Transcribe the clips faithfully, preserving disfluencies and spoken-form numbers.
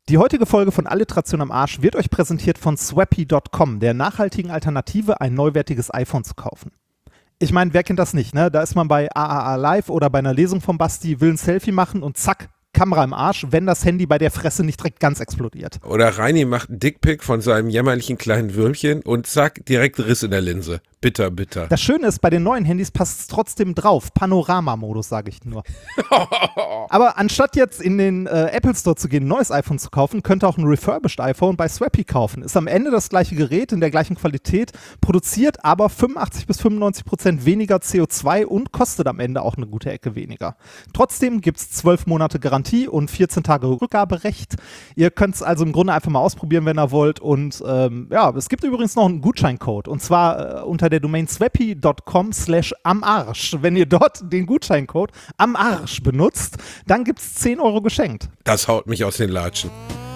Die heutige Folge von Alliteration am Arsch wird euch präsentiert von Swappy Punkt com, der nachhaltigen Alternative, ein neuwertiges iPhone zu kaufen. Ich meine, wer kennt das nicht, ne? Da ist man bei A A A Live oder bei einer Lesung von Basti, will ein Selfie machen und zack, Kamera im Arsch, wenn das Handy bei der Fresse nicht direkt ganz explodiert. Oder Reini macht einen Dickpick von seinem jämmerlichen kleinen Würmchen und zack, direkt Riss in der Linse. Bitter, bitter. Das Schöne ist, bei den neuen Handys passt es trotzdem drauf. Panorama-Modus, sage ich nur. Aber anstatt jetzt in den äh, Apple Store zu gehen, ein neues iPhone zu kaufen, könnt ihr auch ein refurbished iPhone bei Swappy kaufen. Ist am Ende das gleiche Gerät in der gleichen Qualität, produziert aber fünfundachtzig bis fünfundneunzig Prozent weniger C O zwei und kostet am Ende auch eine gute Ecke weniger. Trotzdem gibt es zwölf Monate Garantie und vierzehn Tage Rückgaberecht. Ihr könnt es also im Grunde einfach mal ausprobieren, wenn ihr wollt. Und ähm, ja, es gibt übrigens noch einen Gutscheincode. Und zwar äh, unter der Domain swappy Punkt com slash am Arsch. Wenn ihr dort den Gutscheincode am Arsch benutzt, dann gibt es zehn Euro geschenkt. Das haut mich aus den Latschen.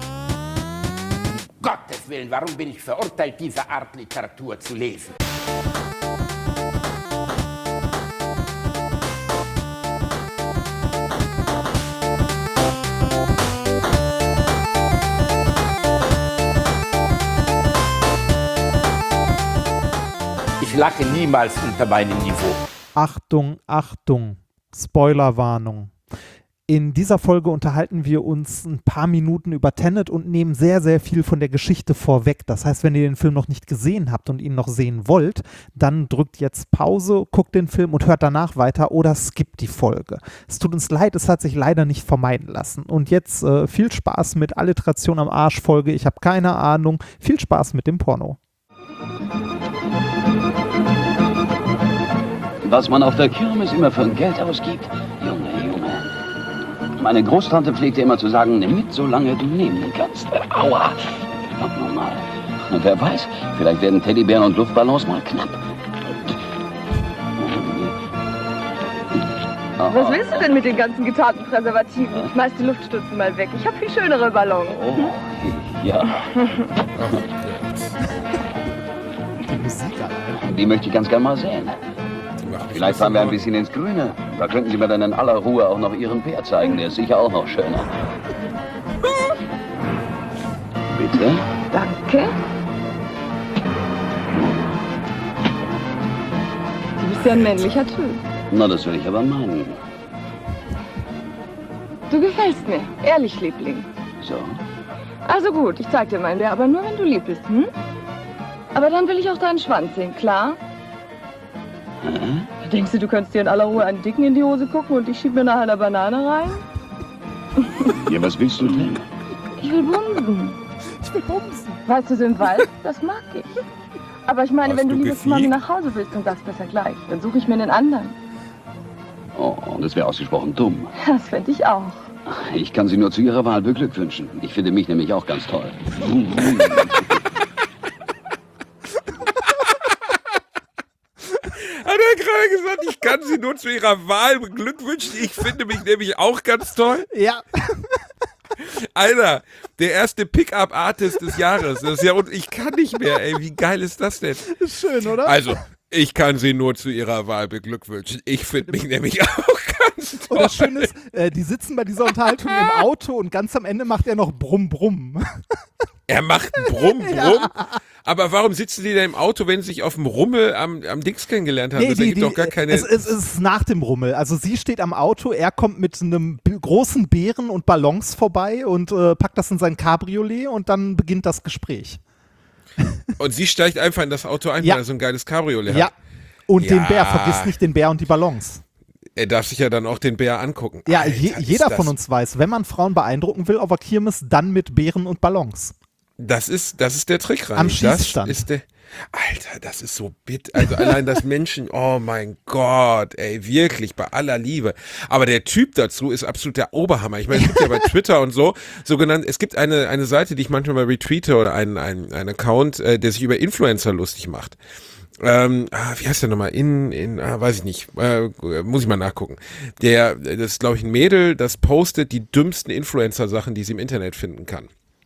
Gottes Willen, warum bin ich verurteilt, diese Art Literatur zu lesen? Ich lache niemals unter meinem Niveau. Achtung, Achtung, Spoilerwarnung. In dieser Folge unterhalten wir uns ein paar Minuten über Tenet und nehmen sehr, sehr viel von der Geschichte vorweg. Das heißt, wenn ihr den Film noch nicht gesehen habt und ihn noch sehen wollt, dann drückt jetzt Pause, guckt den Film und hört danach weiter oder skippt die Folge. Es tut uns leid, es hat sich leider nicht vermeiden lassen. Und jetzt äh, viel Spaß mit Alliteration am Arsch Folge. Ich habe keine Ahnung. Viel Spaß mit dem Porno. Was man auf der Kirmes immer für ein Geld ausgibt, Junge, Junge. Meine Großtante pflegte immer zu sagen, nimm mit, solange du nehmen kannst. Äh, aua! Verdammt nochmal. Und wer weiß, vielleicht werden Teddybären und Luftballons mal knapp. Was willst du denn mit den ganzen getarnten Präservativen? Schmeiß die Luftstützen mal weg. Ich habe viel schönere Ballons. Oh, ja. Die Musik allein. Die möchte ich ganz gerne mal sehen. Vielleicht fahren wir ein bisschen ins Grüne. Da könnten Sie mir dann in aller Ruhe auch noch Ihren Bär zeigen. Der ist sicher auch noch schöner. Bitte? Danke. Du bist ja ein männlicher Typ. Na, das will ich aber meinen. Du gefällst mir. Ehrlich, Liebling. So? Also gut, ich zeig dir meinen Bär, aber nur wenn du lieb bist, hm? Aber dann will ich auch deinen Schwanz sehen, klar? Hä? Denkst du, du könntest dir in aller Ruhe einen Dicken in die Hose gucken und ich schieb mir nachher eine Banane rein? Ja, was willst du denn? Ich will bumsen. Ich will bumsen. Weißt du, so im Wald, das mag ich. Aber ich meine, Hast wenn du du lieber zu Mami gefiegt? nach Hause willst und sagst besser gleich, dann suche ich mir einen anderen. Oh, das wäre ausgesprochen dumm. Das fände ich auch. Ich kann Sie nur zu Ihrer Wahl beglückwünschen. Ich finde mich nämlich auch ganz toll. Hat er gerade gesagt, ich kann sie nur zu ihrer Wahl beglückwünschen. Ich finde mich nämlich auch ganz toll. Ja. Alter, der erste Pickup-Artist des Jahres. Das ist ja, und ich kann nicht mehr, ey. Wie geil ist das denn? Ist schön, oder? Also, ich kann sie nur zu ihrer Wahl beglückwünschen. Ich finde mich nämlich auch ganz toll. Und das Schöne ist, äh, die sitzen bei dieser Unterhaltung im Auto und ganz am Ende macht er noch Brumm, Brumm. Er macht Brumm, Brumm. Ja. Aber warum sitzen die da im Auto, wenn sie sich auf dem Rummel am, am Dings kennengelernt haben? Nee, das die, ergibt die, doch gar keine... Es, es, es ist nach dem Rummel. Also sie steht am Auto, er kommt mit einem b- großen Bären und Ballons vorbei und äh, packt das in sein Cabriolet und dann beginnt das Gespräch. Und sie steigt einfach in das Auto ein, Ja. weil er so ein geiles Cabriolet Ja. hat. Und Ja. den Bär, vergiss nicht den Bär und die Ballons. Er darf sich ja dann auch den Bär angucken. Ja, Alter, je, ist jeder das, von uns weiß, wenn man Frauen beeindrucken will auf der Kirmes, dann mit Bären und Ballons. Das ist, das ist der Trick, Rani. Am Schießstand. Das ist der, Alter, das ist so bitter. Also allein das Menschen, oh mein Gott, ey, wirklich, bei aller Liebe. Aber der Typ dazu ist absolut der Oberhammer. Ich meine, es gibt ja bei Twitter und so, sogenannt, es gibt eine, eine Seite, die ich manchmal mal retweete oder einen, einen, einen Account, äh, der sich über Influencer lustig macht. Ähm, ah, wie heißt der nochmal? In, in, ah, weiß ich nicht, äh, muss ich mal nachgucken. Der, das ist, glaube ich, ein Mädel, das postet die dümmsten Influencer-Sachen, die sie im Internet finden kann.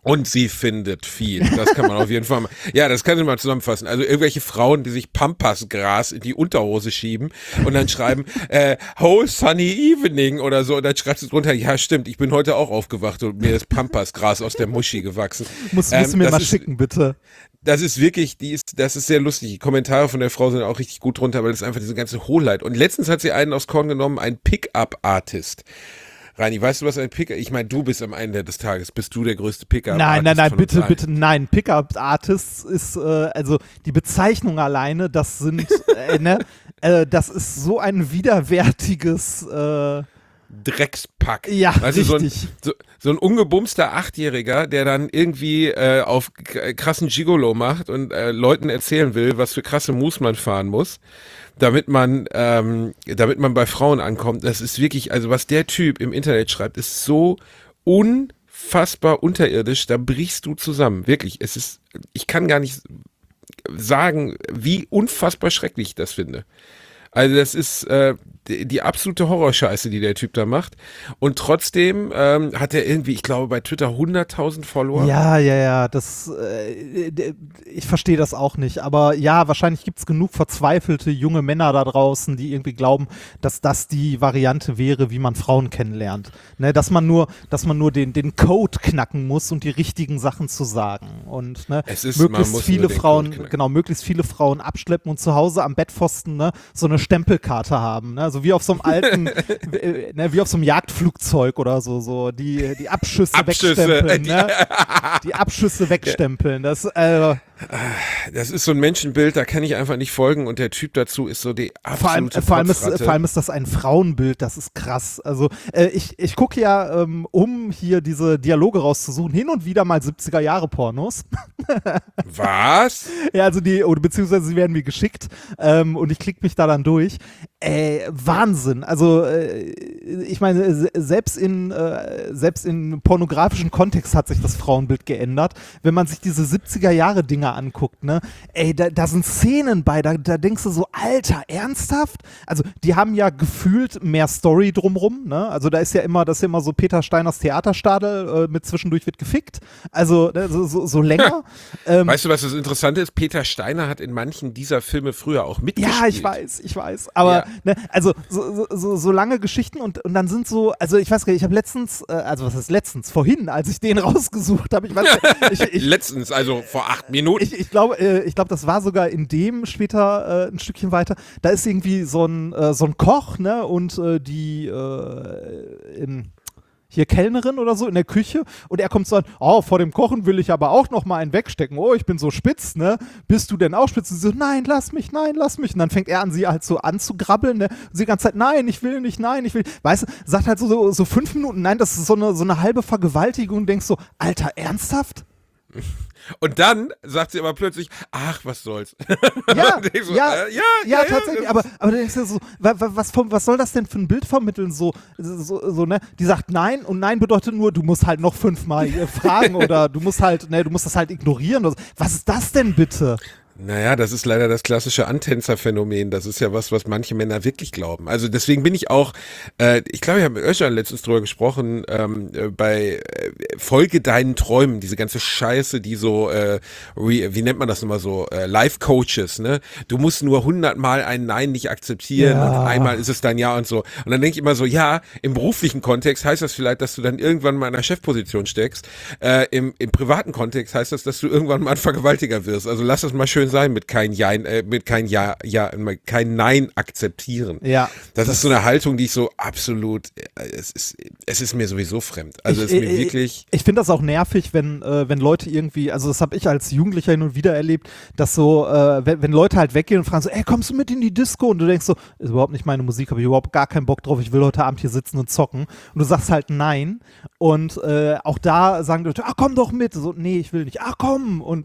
Und sie findet viel. Das kann man auf jeden Fall mal. Ja, das kann ich mal zusammenfassen. Also irgendwelche Frauen, die sich Pampasgras in die Unterhose schieben und dann schreiben, äh, whole sunny evening oder so. Und dann schreibt sie drunter, ja stimmt, ich bin heute auch aufgewacht und mir ist Pampasgras aus der Muschi gewachsen. Muss, musst ähm, du mir mal ist, schicken, bitte. Das ist wirklich, die ist, das ist sehr lustig. Die Kommentare von der Frau sind auch richtig gut drunter, weil das ist einfach diese ganze Hohlheit. Und letztens hat sie einen aufs Korn genommen, einen Pickup-Artist. Reini, weißt du, was ein Pickup, ich meine, du bist am Ende des Tages, bist du der größte Pickup-Artist? Nein, nein, nein, bitte, bitte, nein. Pickup-Artist ist, äh, also die Bezeichnung alleine, das sind, äh, ne, äh, das ist so ein widerwärtiges, äh, Dreckspack. Ja, weißt richtig. Du, so, ein, so, so ein ungebumster Achtjähriger, der dann irgendwie äh, auf krassen Gigolo macht und äh, Leuten erzählen will, was für krasse Moves man fahren muss, damit man, ähm, damit man bei Frauen ankommt. Das ist wirklich, also was der Typ im Internet schreibt, ist so unfassbar unterirdisch, da brichst du zusammen. Wirklich, es ist, ich kann gar nicht sagen, wie unfassbar schrecklich ich das finde. Also das ist äh, die, die absolute Horrorscheiße, die der Typ da macht. Und trotzdem ähm, hat er irgendwie, ich glaube, bei Twitter hunderttausend Follower. Ja, ja, ja, das, äh, ich verstehe das auch nicht. Aber ja, wahrscheinlich gibt es genug verzweifelte junge Männer da draußen, die irgendwie glauben, dass das die Variante wäre, wie man Frauen kennenlernt. Ne, dass man nur, dass man nur den, den Code knacken muss und die richtigen Sachen zu sagen. Und ne, es ist, möglichst man muss viele nur den Frauen, Code genau, möglichst viele Frauen abschleppen und zu Hause am Bettpfosten ne, so eine Stempelkarte haben, ne? So wie auf so einem alten, äh, ne, wie auf so einem Jagdflugzeug oder so, so die, die Abschüsse, Abschüsse wegstempeln, ne? Die Abschüsse wegstempeln, das, äh, das ist so ein Menschenbild, da kann ich einfach nicht folgen und der Typ dazu ist so die absolute vor allem, vor allem, ist, Kotzratte. vor allem ist das ein Frauenbild, das ist krass. Also äh, ich, ich gucke ja, ähm, um hier diese Dialoge rauszusuchen, hin und wieder mal siebziger-Jahre-Pornos. Was? Ja, also die, oder beziehungsweise sie werden mir geschickt ähm, und ich klicke mich da dann durch. Äh, Wahnsinn. Also äh, ich meine, se- selbst in äh, selbst in pornografischen Kontext hat sich das Frauenbild geändert. Wenn man sich diese siebziger-Jahre-Dinger anguckt, ne, ey, da, da sind Szenen bei, da, da denkst du so, Alter, ernsthaft? Also die haben ja gefühlt mehr Story drumrum, ne? Also da ist ja immer, das ist ja immer so Peter Steiners Theaterstadel äh, mit zwischendurch wird gefickt. Also ne, so, so, so länger. ähm, Weißt du, was das Interessante ist? Peter Steiner hat in manchen dieser Filme früher auch mitgespielt. Ja, ich weiß, ich weiß. Aber Ja. ne, also so, so, so, so lange Geschichten und, und dann sind so, also ich weiß gar nicht, ich habe letztens, äh, also was heißt letztens, vorhin, als ich den rausgesucht habe, ich weiß ich, ich, Letztens, also vor acht Minuten. Ich, ich glaube, äh, ich glaube, das war sogar in dem später äh, ein Stückchen weiter. Da ist irgendwie so ein, äh, so ein Koch, ne, und äh, die äh, in, hier Kellnerin oder so in der Küche und er kommt so an, oh, vor dem Kochen will ich aber auch noch mal einen wegstecken. Oh, ich bin so spitz, ne? Bist du denn auch spitz? Und sie so, nein, lass mich, nein, lass mich. Und dann fängt er an, sie halt so anzugrabbeln, ne? Und sie die ganze Zeit, nein, ich will nicht, nein, ich will. Weißt du, sagt halt so, so, so fünf Minuten, nein, das ist so eine, so eine halbe Vergewaltigung und denkst so, Alter, ernsthaft? Und dann sagt sie aber plötzlich, ach, was soll's. Ja, Und ich so, ja, äh, ja, ja, ja, tatsächlich, ja. aber, aber du denkst dir so, wa, wa, was, vom- was soll das denn für ein Bild vermitteln? So, so, so, ne? Die sagt nein und nein bedeutet nur, du musst halt noch fünfmal äh, fragen oder du musst halt, ne, du musst das halt ignorieren. Oder so. Was ist das denn bitte? Naja, das ist leider das klassische Antänzerphänomen. Das ist ja was, was manche Männer wirklich glauben. Also deswegen bin ich auch, äh, ich glaube, ich habe mit Özcan letztens drüber gesprochen, ähm, äh, bei äh, Folge deinen Träumen, diese ganze Scheiße, die so, äh, wie, wie nennt man das nochmal so, äh, Life-Coaches, ne? Du musst nur hundertmal ein Nein nicht akzeptieren Ja. und einmal ist es dann Ja und so. Und dann denke ich immer so, ja, im beruflichen Kontext heißt das vielleicht, dass du dann irgendwann mal in einer Chefposition steckst. Äh, im, im privaten Kontext heißt das, dass du irgendwann mal ein Vergewaltiger wirst. Also lass das mal schön sein mit kein Ja, äh, mit kein Ja, ja, kein Nein akzeptieren. Ja. Das, ist so eine Haltung, die ich so absolut, äh, es ist, es ist mir sowieso fremd. Also es ist mir ich, wirklich. Ich, ich finde das auch nervig, wenn, äh, wenn Leute irgendwie, also das habe ich als Jugendlicher hin und wieder erlebt, dass so, äh, wenn, wenn Leute halt weggehen und fragen so, ey, kommst du mit in die Disco? Und du denkst so, ist überhaupt nicht meine Musik, habe ich überhaupt gar keinen Bock drauf, ich will heute Abend hier sitzen und zocken. Und du sagst halt nein. Und äh, auch da sagen die Leute, ach komm doch mit. So, nee, ich will nicht. Ach komm. Und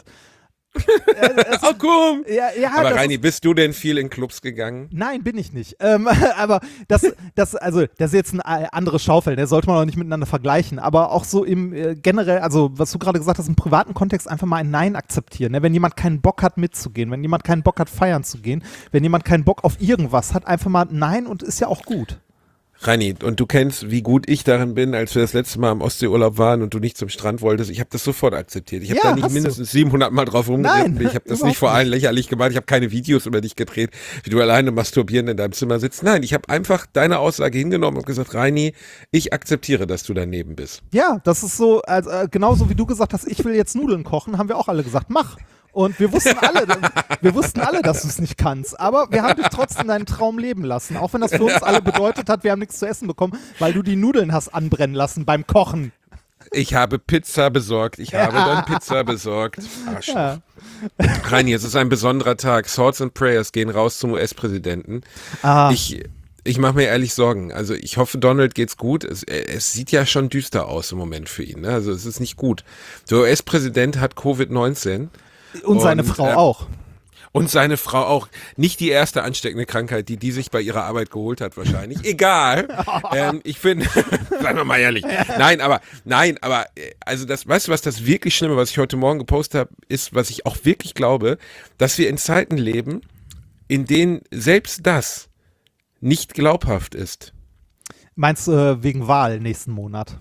Oh komm! ja, ja, Aber das Reini, ist, bist du denn viel in Clubs gegangen? nein, bin ich nicht. Ähm, aber das, das, also, das ist jetzt ein äh, anderes Schaufeld, das sollte man auch nicht miteinander vergleichen. Aber auch so im äh, generell, also was du gerade gesagt hast, im privaten Kontext einfach mal ein Nein akzeptieren. Ne? Wenn jemand keinen Bock hat mitzugehen, wenn jemand keinen Bock hat feiern zu gehen, wenn jemand keinen Bock auf irgendwas hat, einfach mal Nein und ist ja auch gut. Reini, und du kennst, wie gut ich darin bin, als wir das letzte Mal im Ostseeurlaub waren und du nicht zum Strand wolltest. Ich habe das sofort akzeptiert. Ich habe Ja, da nicht hast mindestens siebenhundert Mal drauf rumgeritten. Nein, Ich habe das überhaupt nicht vor allen nicht. lächerlich gemacht. Ich habe keine Videos über dich gedreht, wie du alleine masturbierend in deinem Zimmer sitzt. Nein, ich habe einfach deine Aussage hingenommen und gesagt, Reini, ich akzeptiere, dass du daneben bist. Ja, das ist so, also, äh, genauso wie du gesagt hast, ich will jetzt Nudeln kochen, haben wir auch alle gesagt, mach. Und wir wussten alle, wir wussten alle, dass du es nicht kannst. Aber wir haben dich trotzdem deinen Traum leben lassen. Auch wenn das für uns alle bedeutet hat, wir haben nichts zu essen bekommen, weil du die Nudeln hast anbrennen lassen beim Kochen. Ich habe Pizza besorgt. Ich habe dann Pizza besorgt. Arschloch. Ja. Reini, es ist ein besonderer Tag. Thoughts and Prayers gehen raus zum U S-Präsidenten. Ah. Ich, ich mache mir ehrlich Sorgen. Also ich hoffe, Donald geht's gut. Es, es sieht ja schon düster aus im Moment für ihn. Ne? Also es ist nicht gut. Der U S-Präsident hat Covid neunzehn. Und seine Und, Frau äh, auch. Und seine Frau auch. Nicht die erste ansteckende Krankheit, die die sich bei ihrer Arbeit geholt hat wahrscheinlich. Egal. ähm, ich finde, seien wir mal ehrlich. Nein, aber, nein, aber, also das, weißt du was, das wirklich Schlimme, was ich heute Morgen gepostet habe, ist, was ich auch wirklich glaube, dass wir in Zeiten leben, in denen selbst das nicht glaubhaft ist. Meinst du äh, wegen Wahl nächsten Monat?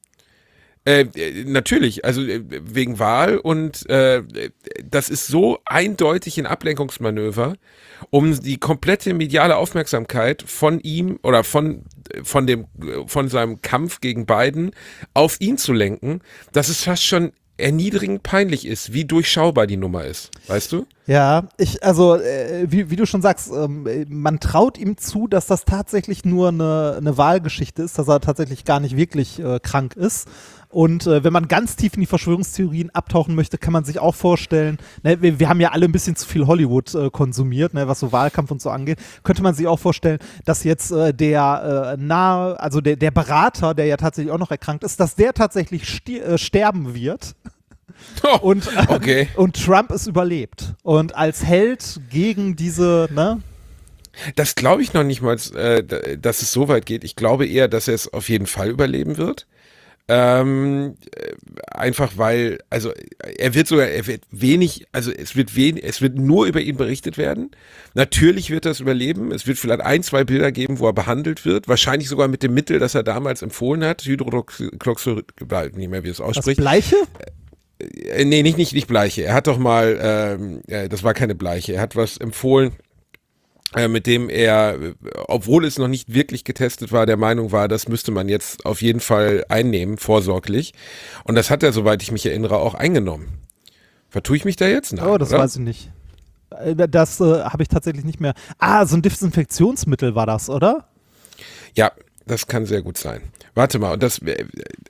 Äh, natürlich, also äh, wegen Wahl und äh, das ist so eindeutig ein Ablenkungsmanöver, um die komplette mediale Aufmerksamkeit von ihm oder von von dem von seinem Kampf gegen Biden auf ihn zu lenken, dass es fast schon erniedrigend peinlich ist, wie durchschaubar die Nummer ist, weißt du? Ja, ich, also, äh, wie, wie du schon sagst, ähm, man traut ihm zu, dass das tatsächlich nur eine, eine Wahlgeschichte ist, dass er tatsächlich gar nicht wirklich äh, krank ist. Und äh, wenn man ganz tief in die Verschwörungstheorien abtauchen möchte, kann man sich auch vorstellen, ne, wir, wir haben ja alle ein bisschen zu viel Hollywood äh, konsumiert, ne, was so Wahlkampf und so angeht, könnte man sich auch vorstellen, dass jetzt äh, der äh, nahe, also der, der Berater, der ja tatsächlich auch noch erkrankt ist, dass der tatsächlich sti- äh, sterben wird. Oh, Und, äh, okay. und Trump ist überlebt. Und als Held gegen diese, ne? Das glaube ich noch nicht mal, äh, dass es so weit geht. Ich glaube eher, dass er es auf jeden Fall überleben wird. Ähm, einfach weil, also er wird sogar, er wird wenig, also es wird wenig, es wird nur über ihn berichtet werden. Natürlich wird er es überleben. Es wird vielleicht ein, zwei Bilder geben, wo er behandelt wird. Wahrscheinlich sogar mit dem Mittel, das er damals empfohlen hat. Hydroxychloroquin, nicht mehr, wie es Das ausspricht. Bleiche? Äh, nee, nicht, nicht, nicht Bleiche. Er hat doch mal, ähm, äh, das war keine Bleiche. Er hat was empfohlen, äh, mit dem er, obwohl es noch nicht wirklich getestet war, der Meinung war, das müsste man jetzt auf jeden Fall einnehmen, vorsorglich. Und das hat er, soweit ich mich erinnere, auch eingenommen. Vertue ich mich da jetzt? Nein, Oh, das oder? weiß ich nicht. Äh, Das äh, habe ich tatsächlich nicht mehr. Ah, so ein Desinfektionsmittel war das, oder? Ja, das kann sehr gut sein. Warte mal, und das, äh,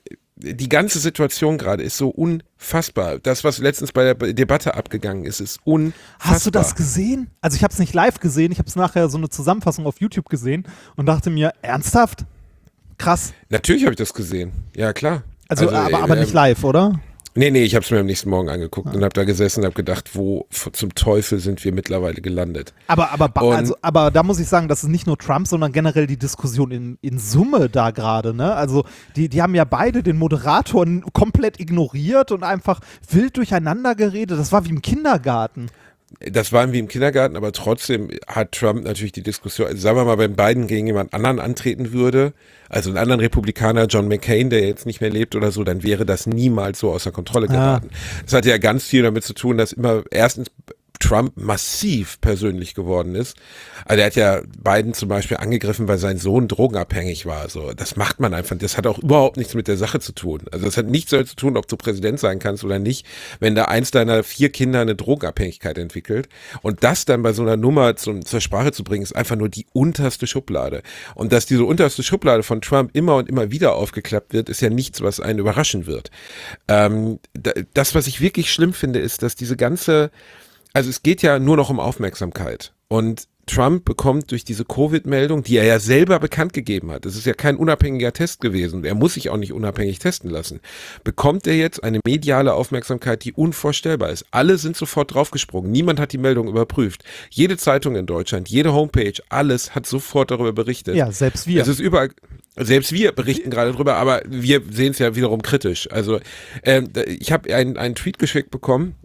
die ganze Situation gerade ist so unfassbar. Das, was letztens bei der Debatte abgegangen ist, ist unfassbar. Hast du das gesehen? Also ich habe es nicht live gesehen, ich habe es nachher so eine Zusammenfassung auf YouTube gesehen und dachte mir, ernsthaft? Krass. Natürlich habe ich das gesehen. Ja, klar. Also, Also, aber, aber ähm, nicht live, oder? Nee, nee, ich habe es mir am nächsten Morgen angeguckt und habe da gesessen und habe gedacht, wo f- zum Teufel sind wir mittlerweile gelandet? Aber, aber, ba- Und- also, aber da muss ich sagen, das ist nicht nur Trump, sondern generell die Diskussion in, in Summe da gerade. Ne? Also die, die haben ja beide den Moderator komplett ignoriert und einfach wild durcheinander geredet. Das war wie im Kindergarten. Das war wie im Kindergarten, aber trotzdem hat Trump natürlich die Diskussion, also sagen wir mal, wenn Biden gegen jemand anderen antreten würde, also einen anderen Republikaner, John McCain, der jetzt nicht mehr lebt oder so, dann wäre das niemals so außer Kontrolle geraten. Das hat ja ganz viel damit zu tun, dass immer erstens Trump massiv persönlich geworden ist. Also er hat ja Biden zum Beispiel angegriffen, weil sein Sohn drogenabhängig war. So, das macht man einfach. Das hat auch überhaupt nichts mit der Sache zu tun. Also das hat nichts damit zu tun, ob du Präsident sein kannst oder nicht, wenn da eins deiner vier Kinder eine Drogenabhängigkeit entwickelt. Und das dann bei so einer Nummer zum, zur Sprache zu bringen, ist einfach nur die unterste Schublade. Und dass diese unterste Schublade von Trump immer und immer wieder aufgeklappt wird, ist ja nichts, was einen überraschen wird. Ähm, das, was ich wirklich schlimm finde, ist, dass diese ganze Also es geht ja nur noch um Aufmerksamkeit und Trump bekommt durch diese Covid-Meldung, die er ja selber bekannt gegeben hat, das ist ja kein unabhängiger Test gewesen, er muss sich auch nicht unabhängig testen lassen, bekommt er jetzt eine mediale Aufmerksamkeit, die unvorstellbar ist. Alle sind sofort draufgesprungen, niemand hat die Meldung überprüft. Jede Zeitung in Deutschland, jede Homepage, alles hat sofort darüber berichtet. Ja, selbst wir. Es ist überall... Selbst wir berichten gerade drüber, aber wir sehen es ja wiederum kritisch. Also ähm, ich habe einen, einen Tweet geschickt bekommen,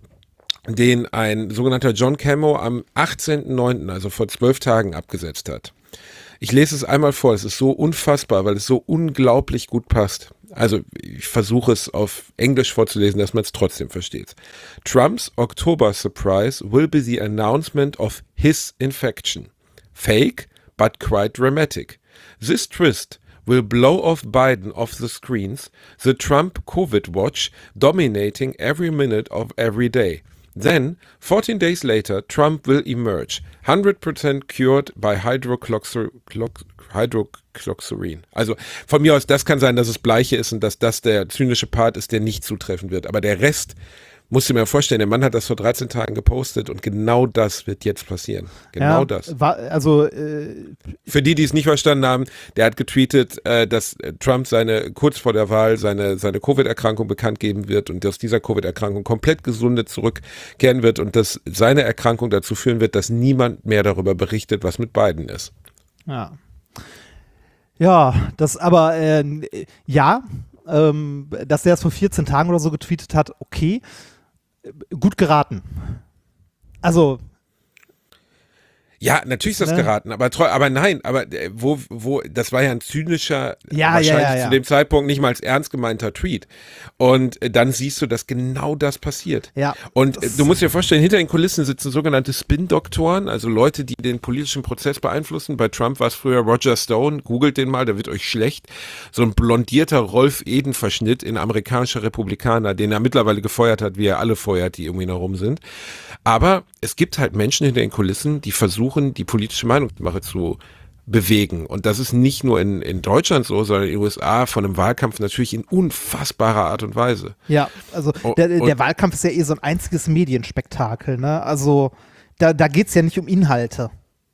den ein sogenannter John Camo am achtzehnten neunten, also vor zwölf Tagen, abgesetzt hat. Ich lese es einmal vor, es ist so unfassbar, weil es so unglaublich gut passt. Also ich versuche es auf Englisch vorzulesen, dass man es trotzdem versteht. Trump's October surprise will be the announcement of his infection. Fake, but quite dramatic. This twist will blow off Biden off the screens, the Trump COVID watch dominating every minute of every day. Then, fourteen days later, Trump will emerge, one hundred percent cured by hydroxychloroquine. Also von mir aus, das kann sein, dass es Bleiche ist und dass das der zynische Part ist, der nicht zutreffen wird. Aber der Rest, musst du mir vorstellen, der Mann hat das vor dreizehn Tagen gepostet und genau das wird jetzt passieren. Genau ja, das. War, also äh, Für die, die es nicht verstanden haben, der hat getweetet, äh, dass Trump seine kurz vor der Wahl seine, seine Covid-Erkrankung bekannt geben wird und aus dieser Covid-Erkrankung komplett gesunde zurückkehren wird und dass seine Erkrankung dazu führen wird, dass niemand mehr darüber berichtet, was mit Biden ist. Ja. Ja, das aber, äh, ja, ähm, dass der es vor vierzehn Tagen oder so getweetet hat, okay, gut geraten. Also, Ja, natürlich ist das Ne? geraten, aber treu, aber nein, aber äh, wo, wo, das war ja ein zynischer, Ja, wahrscheinlich ja, ja, ja. zu dem Zeitpunkt nicht mal als ernst gemeinter Tweet. Und äh, dann siehst du, dass genau das passiert. Ja, Und äh, das- du musst dir vorstellen, hinter den Kulissen sitzen sogenannte Spin-Doktoren, also Leute, die den politischen Prozess beeinflussen. Bei Trump war es früher Roger Stone, googelt den mal, da wird euch schlecht. So ein blondierter Rolf-Eden-Verschnitt in amerikanischer Republikaner, den er mittlerweile gefeuert hat, wie er alle feuert, die irgendwie noch rum sind. Aber es gibt halt Menschen hinter den Kulissen, die versuchen, die politische Meinungsmache zu bewegen. Und das ist nicht nur in, in Deutschland so, sondern in den U S A von einem Wahlkampf natürlich in unfassbarer Art und Weise. ja, also Oh, der, der und- Wahlkampf ist ja eh so ein einziges Medienspektakel, ne? Also, da, da geht es ja nicht um Inhalte.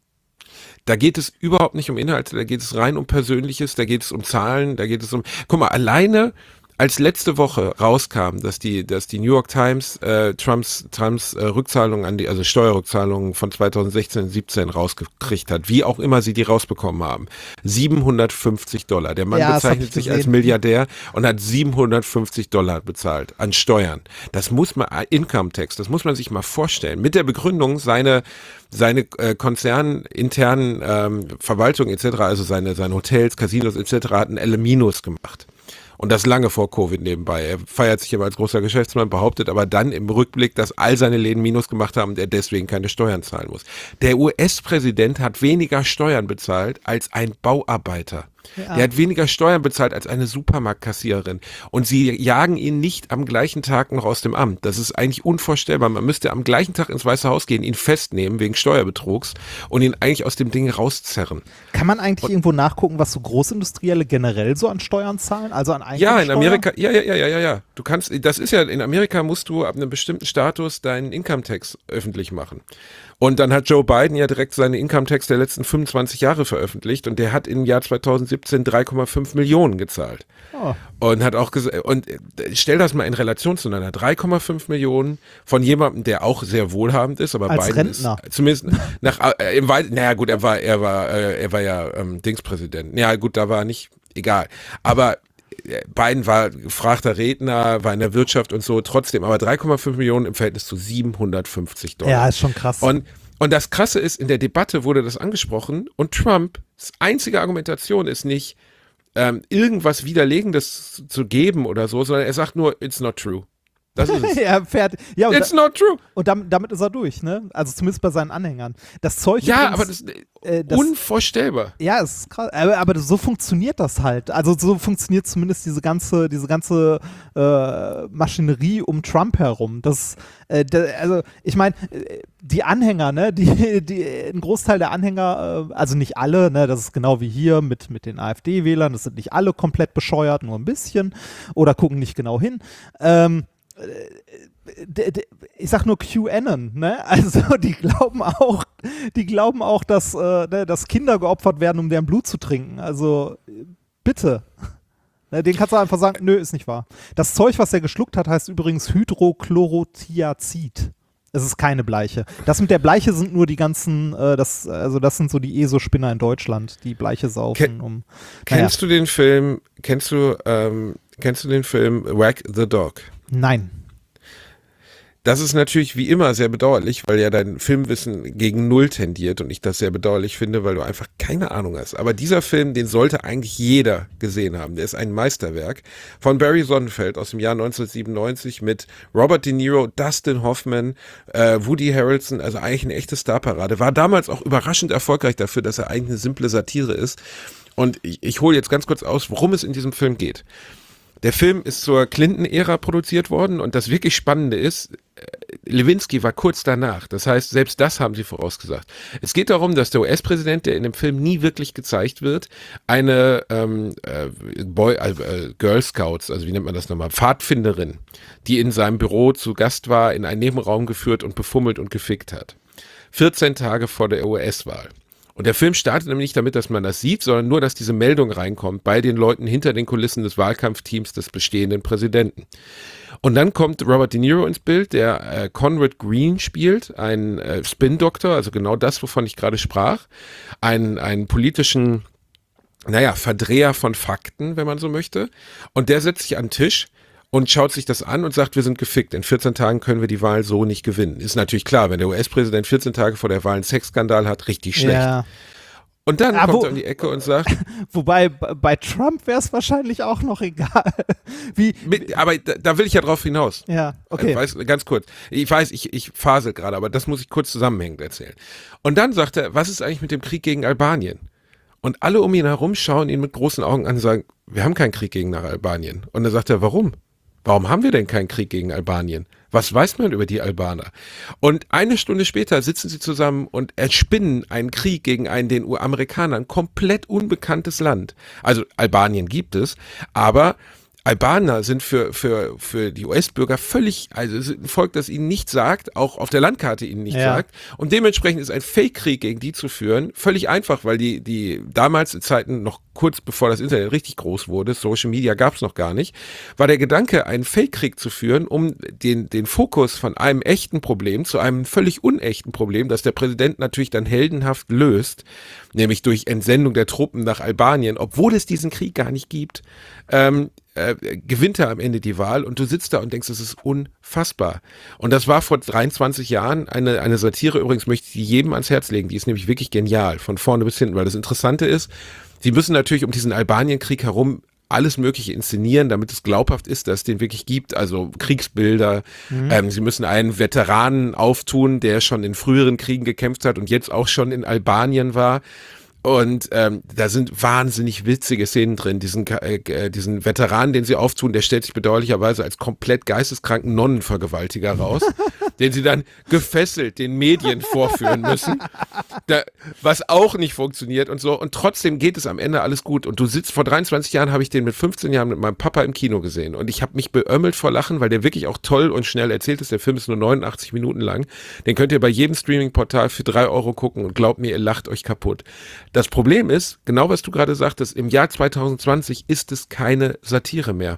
Da geht es überhaupt nicht um Inhalte, da geht es rein um Persönliches, da geht es um Zahlen, da geht es um, guck mal, alleine als letzte Woche rauskam, dass die, dass die New York Times äh, Trumps, Trumps äh, Rückzahlungen an die, also Steuerrückzahlungen von zweitausendsechzehn, siebzehn rausgekriegt hat, wie auch immer sie die rausbekommen haben. siebenhundertfünfzig Dollar. Der Mann Ja, das hab bezeichnet ich sich als gesehen. Milliardär und hat siebenhundertfünfzig Dollar bezahlt an Steuern. Das muss man, Income Tax, das muss man sich mal vorstellen. Mit der Begründung, seine seine äh, konzerninternen ähm, Verwaltung et cetera, also seine, seine Hotels, Casinos et cetera, hatten L Minus gemacht. Und das lange vor Covid nebenbei. Er feiert sich aber als großer Geschäftsmann, behauptet aber dann im Rückblick, dass all seine Läden Minus gemacht haben und er deswegen keine Steuern zahlen muss. Der U S-Präsident hat weniger Steuern bezahlt als ein Bauarbeiter. Ja. Der hat weniger Steuern bezahlt als eine Supermarktkassiererin. Und sie jagen ihn nicht am gleichen Tag noch aus dem Amt. Das ist eigentlich unvorstellbar. Man müsste am gleichen Tag ins Weiße Haus gehen, ihn festnehmen wegen Steuerbetrugs und ihn eigentlich aus dem Ding rauszerren. Kann man eigentlich irgendwo nachgucken, was so Großindustrielle generell so an Steuern zahlen? Also an Ja, in Einkommensteuer? Amerika, ja, ja, ja, ja, ja, ja. Du kannst, das ist ja, in Amerika musst du ab einem bestimmten Status deinen Income Tax öffentlich machen. Und dann hat Joe Biden ja direkt seine Income Tax der letzten fünfundzwanzig Jahre veröffentlicht und der hat im Jahr zweitausendsiebzehn drei Komma fünf Millionen gezahlt. Oh. Und hat auch gesagt, und äh, stell das mal in Relation zueinander. drei Komma fünf Millionen von jemandem, der auch sehr wohlhabend ist, aber Als Biden Rentner. ist zumindest nach, äh, im Wald, naja gut, er war, er war, äh, er war ja ähm, Dingspräsident. Ja gut, da war er nicht, egal. Aber Biden war gefragter Redner, war in der Wirtschaft und so, trotzdem, aber drei Komma fünf Millionen im Verhältnis zu siebenhundertfünfzig Dollar. Ja, ist schon krass. Und, und das Krasse ist, in der Debatte wurde das angesprochen und Trumps einzige Argumentation ist nicht, ähm, irgendwas Widerlegendes zu geben oder so, sondern er sagt nur, it's not true. Das ist es. ja, fertig. Ja, und, It's da, not true. und damit, damit ist er durch, ne? Also zumindest bei seinen Anhängern. Das Zeug Ja, übrigens, aber das, äh, das unvorstellbar. ja, es ist krass. Aber, aber so funktioniert das halt. Also so funktioniert zumindest diese ganze, diese ganze äh, Maschinerie um Trump herum. Das, äh, da, also ich meine, äh, die Anhänger, ne, die, die, ein Großteil der Anhänger, äh, also nicht alle, ne, das ist genau wie hier mit, mit den AfD-Wählern, das sind nicht alle komplett bescheuert, nur ein bisschen oder gucken nicht genau hin. Ähm, D- d- ich sag nur QAnon, ne? Also die glauben auch, die glauben auch, dass, äh, ne, dass Kinder geopfert werden, um deren Blut zu trinken. Also äh, bitte. Ne, den kannst du einfach sagen, nö, ist nicht wahr. Das Zeug, was er geschluckt hat, heißt übrigens Hydrochlorothiazid. Es ist keine Bleiche. Das mit der Bleiche sind nur die ganzen, äh, das, also das sind so die E S O-Spinner in Deutschland, die Bleiche saufen. Ken- um, Kennst du den Film, kennst du, ähm, kennst du den Film Wag the Dog? Nein. Das ist natürlich wie immer sehr bedauerlich, weil ja dein Filmwissen gegen Null tendiert und ich das sehr bedauerlich finde, weil du einfach keine Ahnung hast. Aber dieser Film, den sollte eigentlich jeder gesehen haben. Der ist ein Meisterwerk von Barry Sonnenfeld aus dem Jahr neunzehnhundertsiebenundneunzig mit Robert De Niro, Dustin Hoffman, äh, Woody Harrelson, also eigentlich eine echte Starparade. War damals auch überraschend erfolgreich dafür, dass er eigentlich eine simple Satire ist. Und ich, ich hole jetzt ganz kurz aus, worum es in diesem Film geht. Der Film ist zur Clinton-Ära produziert worden und das wirklich Spannende ist, Lewinsky war kurz danach. Das heißt, selbst das haben sie vorausgesagt. Es geht darum, dass der U S-Präsident, der in dem Film nie wirklich gezeigt wird, eine ähm, äh, Boy, äh, Girl Scouts, also wie nennt man das nochmal, Pfadfinderin, die in seinem Büro zu Gast war, in einen Nebenraum geführt und befummelt und gefickt hat. vierzehn Tage vor der U S-Wahl. Und der Film startet nämlich nicht damit, dass man das sieht, sondern nur, dass diese Meldung reinkommt bei den Leuten hinter den Kulissen des Wahlkampfteams des bestehenden Präsidenten. Und dann kommt Robert De Niro ins Bild, der äh, Conrad Green spielt, ein äh, Spin-Doktor, also genau das, wovon ich gerade sprach, einen, einen politischen, naja, Verdreher von Fakten, wenn man so möchte. Und der setzt sich an den Tisch und schaut sich das an und sagt, wir sind gefickt. In vierzehn Tagen können wir die Wahl so nicht gewinnen. Ist natürlich klar, wenn der U S-Präsident vierzehn Tage vor der Wahl einen Sexskandal hat, richtig schlecht. Ja. Und dann ja, kommt wo, er um die Ecke und sagt... Wobei, bei Trump wäre es wahrscheinlich auch noch egal. Wie, mit, aber da, da will ich ja drauf hinaus. Ja, okay. Ich weiß, ganz kurz. Ich weiß, ich, ich fasel gerade, aber das muss ich kurz zusammenhängend erzählen. Und dann sagt er, was ist eigentlich mit dem Krieg gegen Albanien? Und alle um ihn herum schauen ihn mit großen Augen an und sagen, wir haben keinen Krieg gegen Albanien. Und dann sagt er, warum? Warum haben wir denn keinen Krieg gegen Albanien? Was weiß man über die Albaner? Und eine Stunde später sitzen sie zusammen und erspinnen einen Krieg gegen ein den Amerikanern komplett unbekanntes Land. Also Albanien gibt es, aber Albaner sind für, für, für die U S-Bürger völlig, also es ist ein Volk, das ihnen nichts sagt, auch auf der Landkarte ihnen nichts ja. sagt. Und dementsprechend ist ein Fake-Krieg gegen die zu führen völlig einfach, weil die, die damals in Zeiten noch kurz bevor das Internet richtig groß wurde, Social Media gab es noch gar nicht, war der Gedanke, einen Fake-Krieg zu führen, um den, den Fokus von einem echten Problem zu einem völlig unechten Problem, das der Präsident natürlich dann heldenhaft löst, nämlich durch Entsendung der Truppen nach Albanien, obwohl es diesen Krieg gar nicht gibt, ähm, äh, gewinnt er am Ende die Wahl und du sitzt da und denkst, das ist unfassbar. Und das war vor dreiundzwanzig Jahren eine, eine Satire, übrigens möchte ich die jedem ans Herz legen, die ist nämlich wirklich genial, von vorne bis hinten, weil das Interessante ist, sie müssen natürlich um diesen Albanien-Krieg herum alles Mögliche inszenieren, damit es glaubhaft ist, dass es den wirklich gibt, also Kriegsbilder. Mhm. Ähm, sie müssen einen Veteranen auftun, der schon in früheren Kriegen gekämpft hat und jetzt auch schon in Albanien war. Und ähm, da sind wahnsinnig witzige Szenen drin. Diesen, äh, diesen Veteranen, den sie auftun, der stellt sich bedauerlicherweise als komplett geisteskranken Nonnenvergewaltiger raus, den sie dann gefesselt den Medien vorführen müssen, da, was auch nicht funktioniert und so. Und trotzdem geht es am Ende alles gut. Und du sitzt, vor dreiundzwanzig Jahren habe ich den mit fünfzehn Jahren mit meinem Papa im Kino gesehen. Und ich habe mich beömmelt vor Lachen, weil der wirklich auch toll und schnell erzählt ist. Der Film ist nur neunundachtzig Minuten lang. Den könnt ihr bei jedem Streaming-Portal für drei Euro gucken und glaubt mir, ihr lacht euch kaputt. Das Problem ist, genau was du gerade sagtest, im Jahr zwanzig zwanzig ist es keine Satire mehr.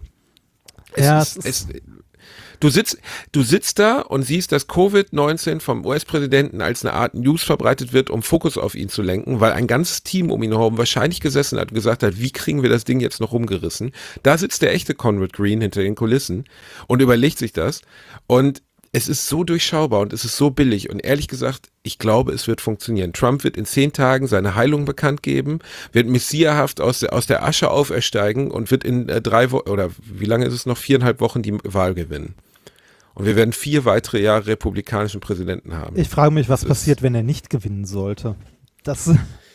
Es ja, ist, es, du, sitzt, du sitzt da und siehst, dass Covid neunzehn vom U S-Präsidenten als eine Art News verbreitet wird, um Fokus auf ihn zu lenken, weil ein ganzes Team um ihn herum wahrscheinlich gesessen hat und gesagt hat, wie kriegen wir das Ding jetzt noch rumgerissen? Da sitzt der echte Conrad Green hinter den Kulissen und überlegt sich das und es ist so durchschaubar und es ist so billig und ehrlich gesagt, ich glaube, es wird funktionieren. Trump wird in zehn Tagen seine Heilung bekannt geben, wird messiahaft aus der, aus der Asche aufersteigen und wird in äh, drei Wochen, oder wie lange ist es noch, viereinhalb Wochen die Wahl gewinnen. Und wir werden vier weitere Jahre republikanischen Präsidenten haben. Ich frage mich, was das passiert, wenn er nicht gewinnen sollte. Das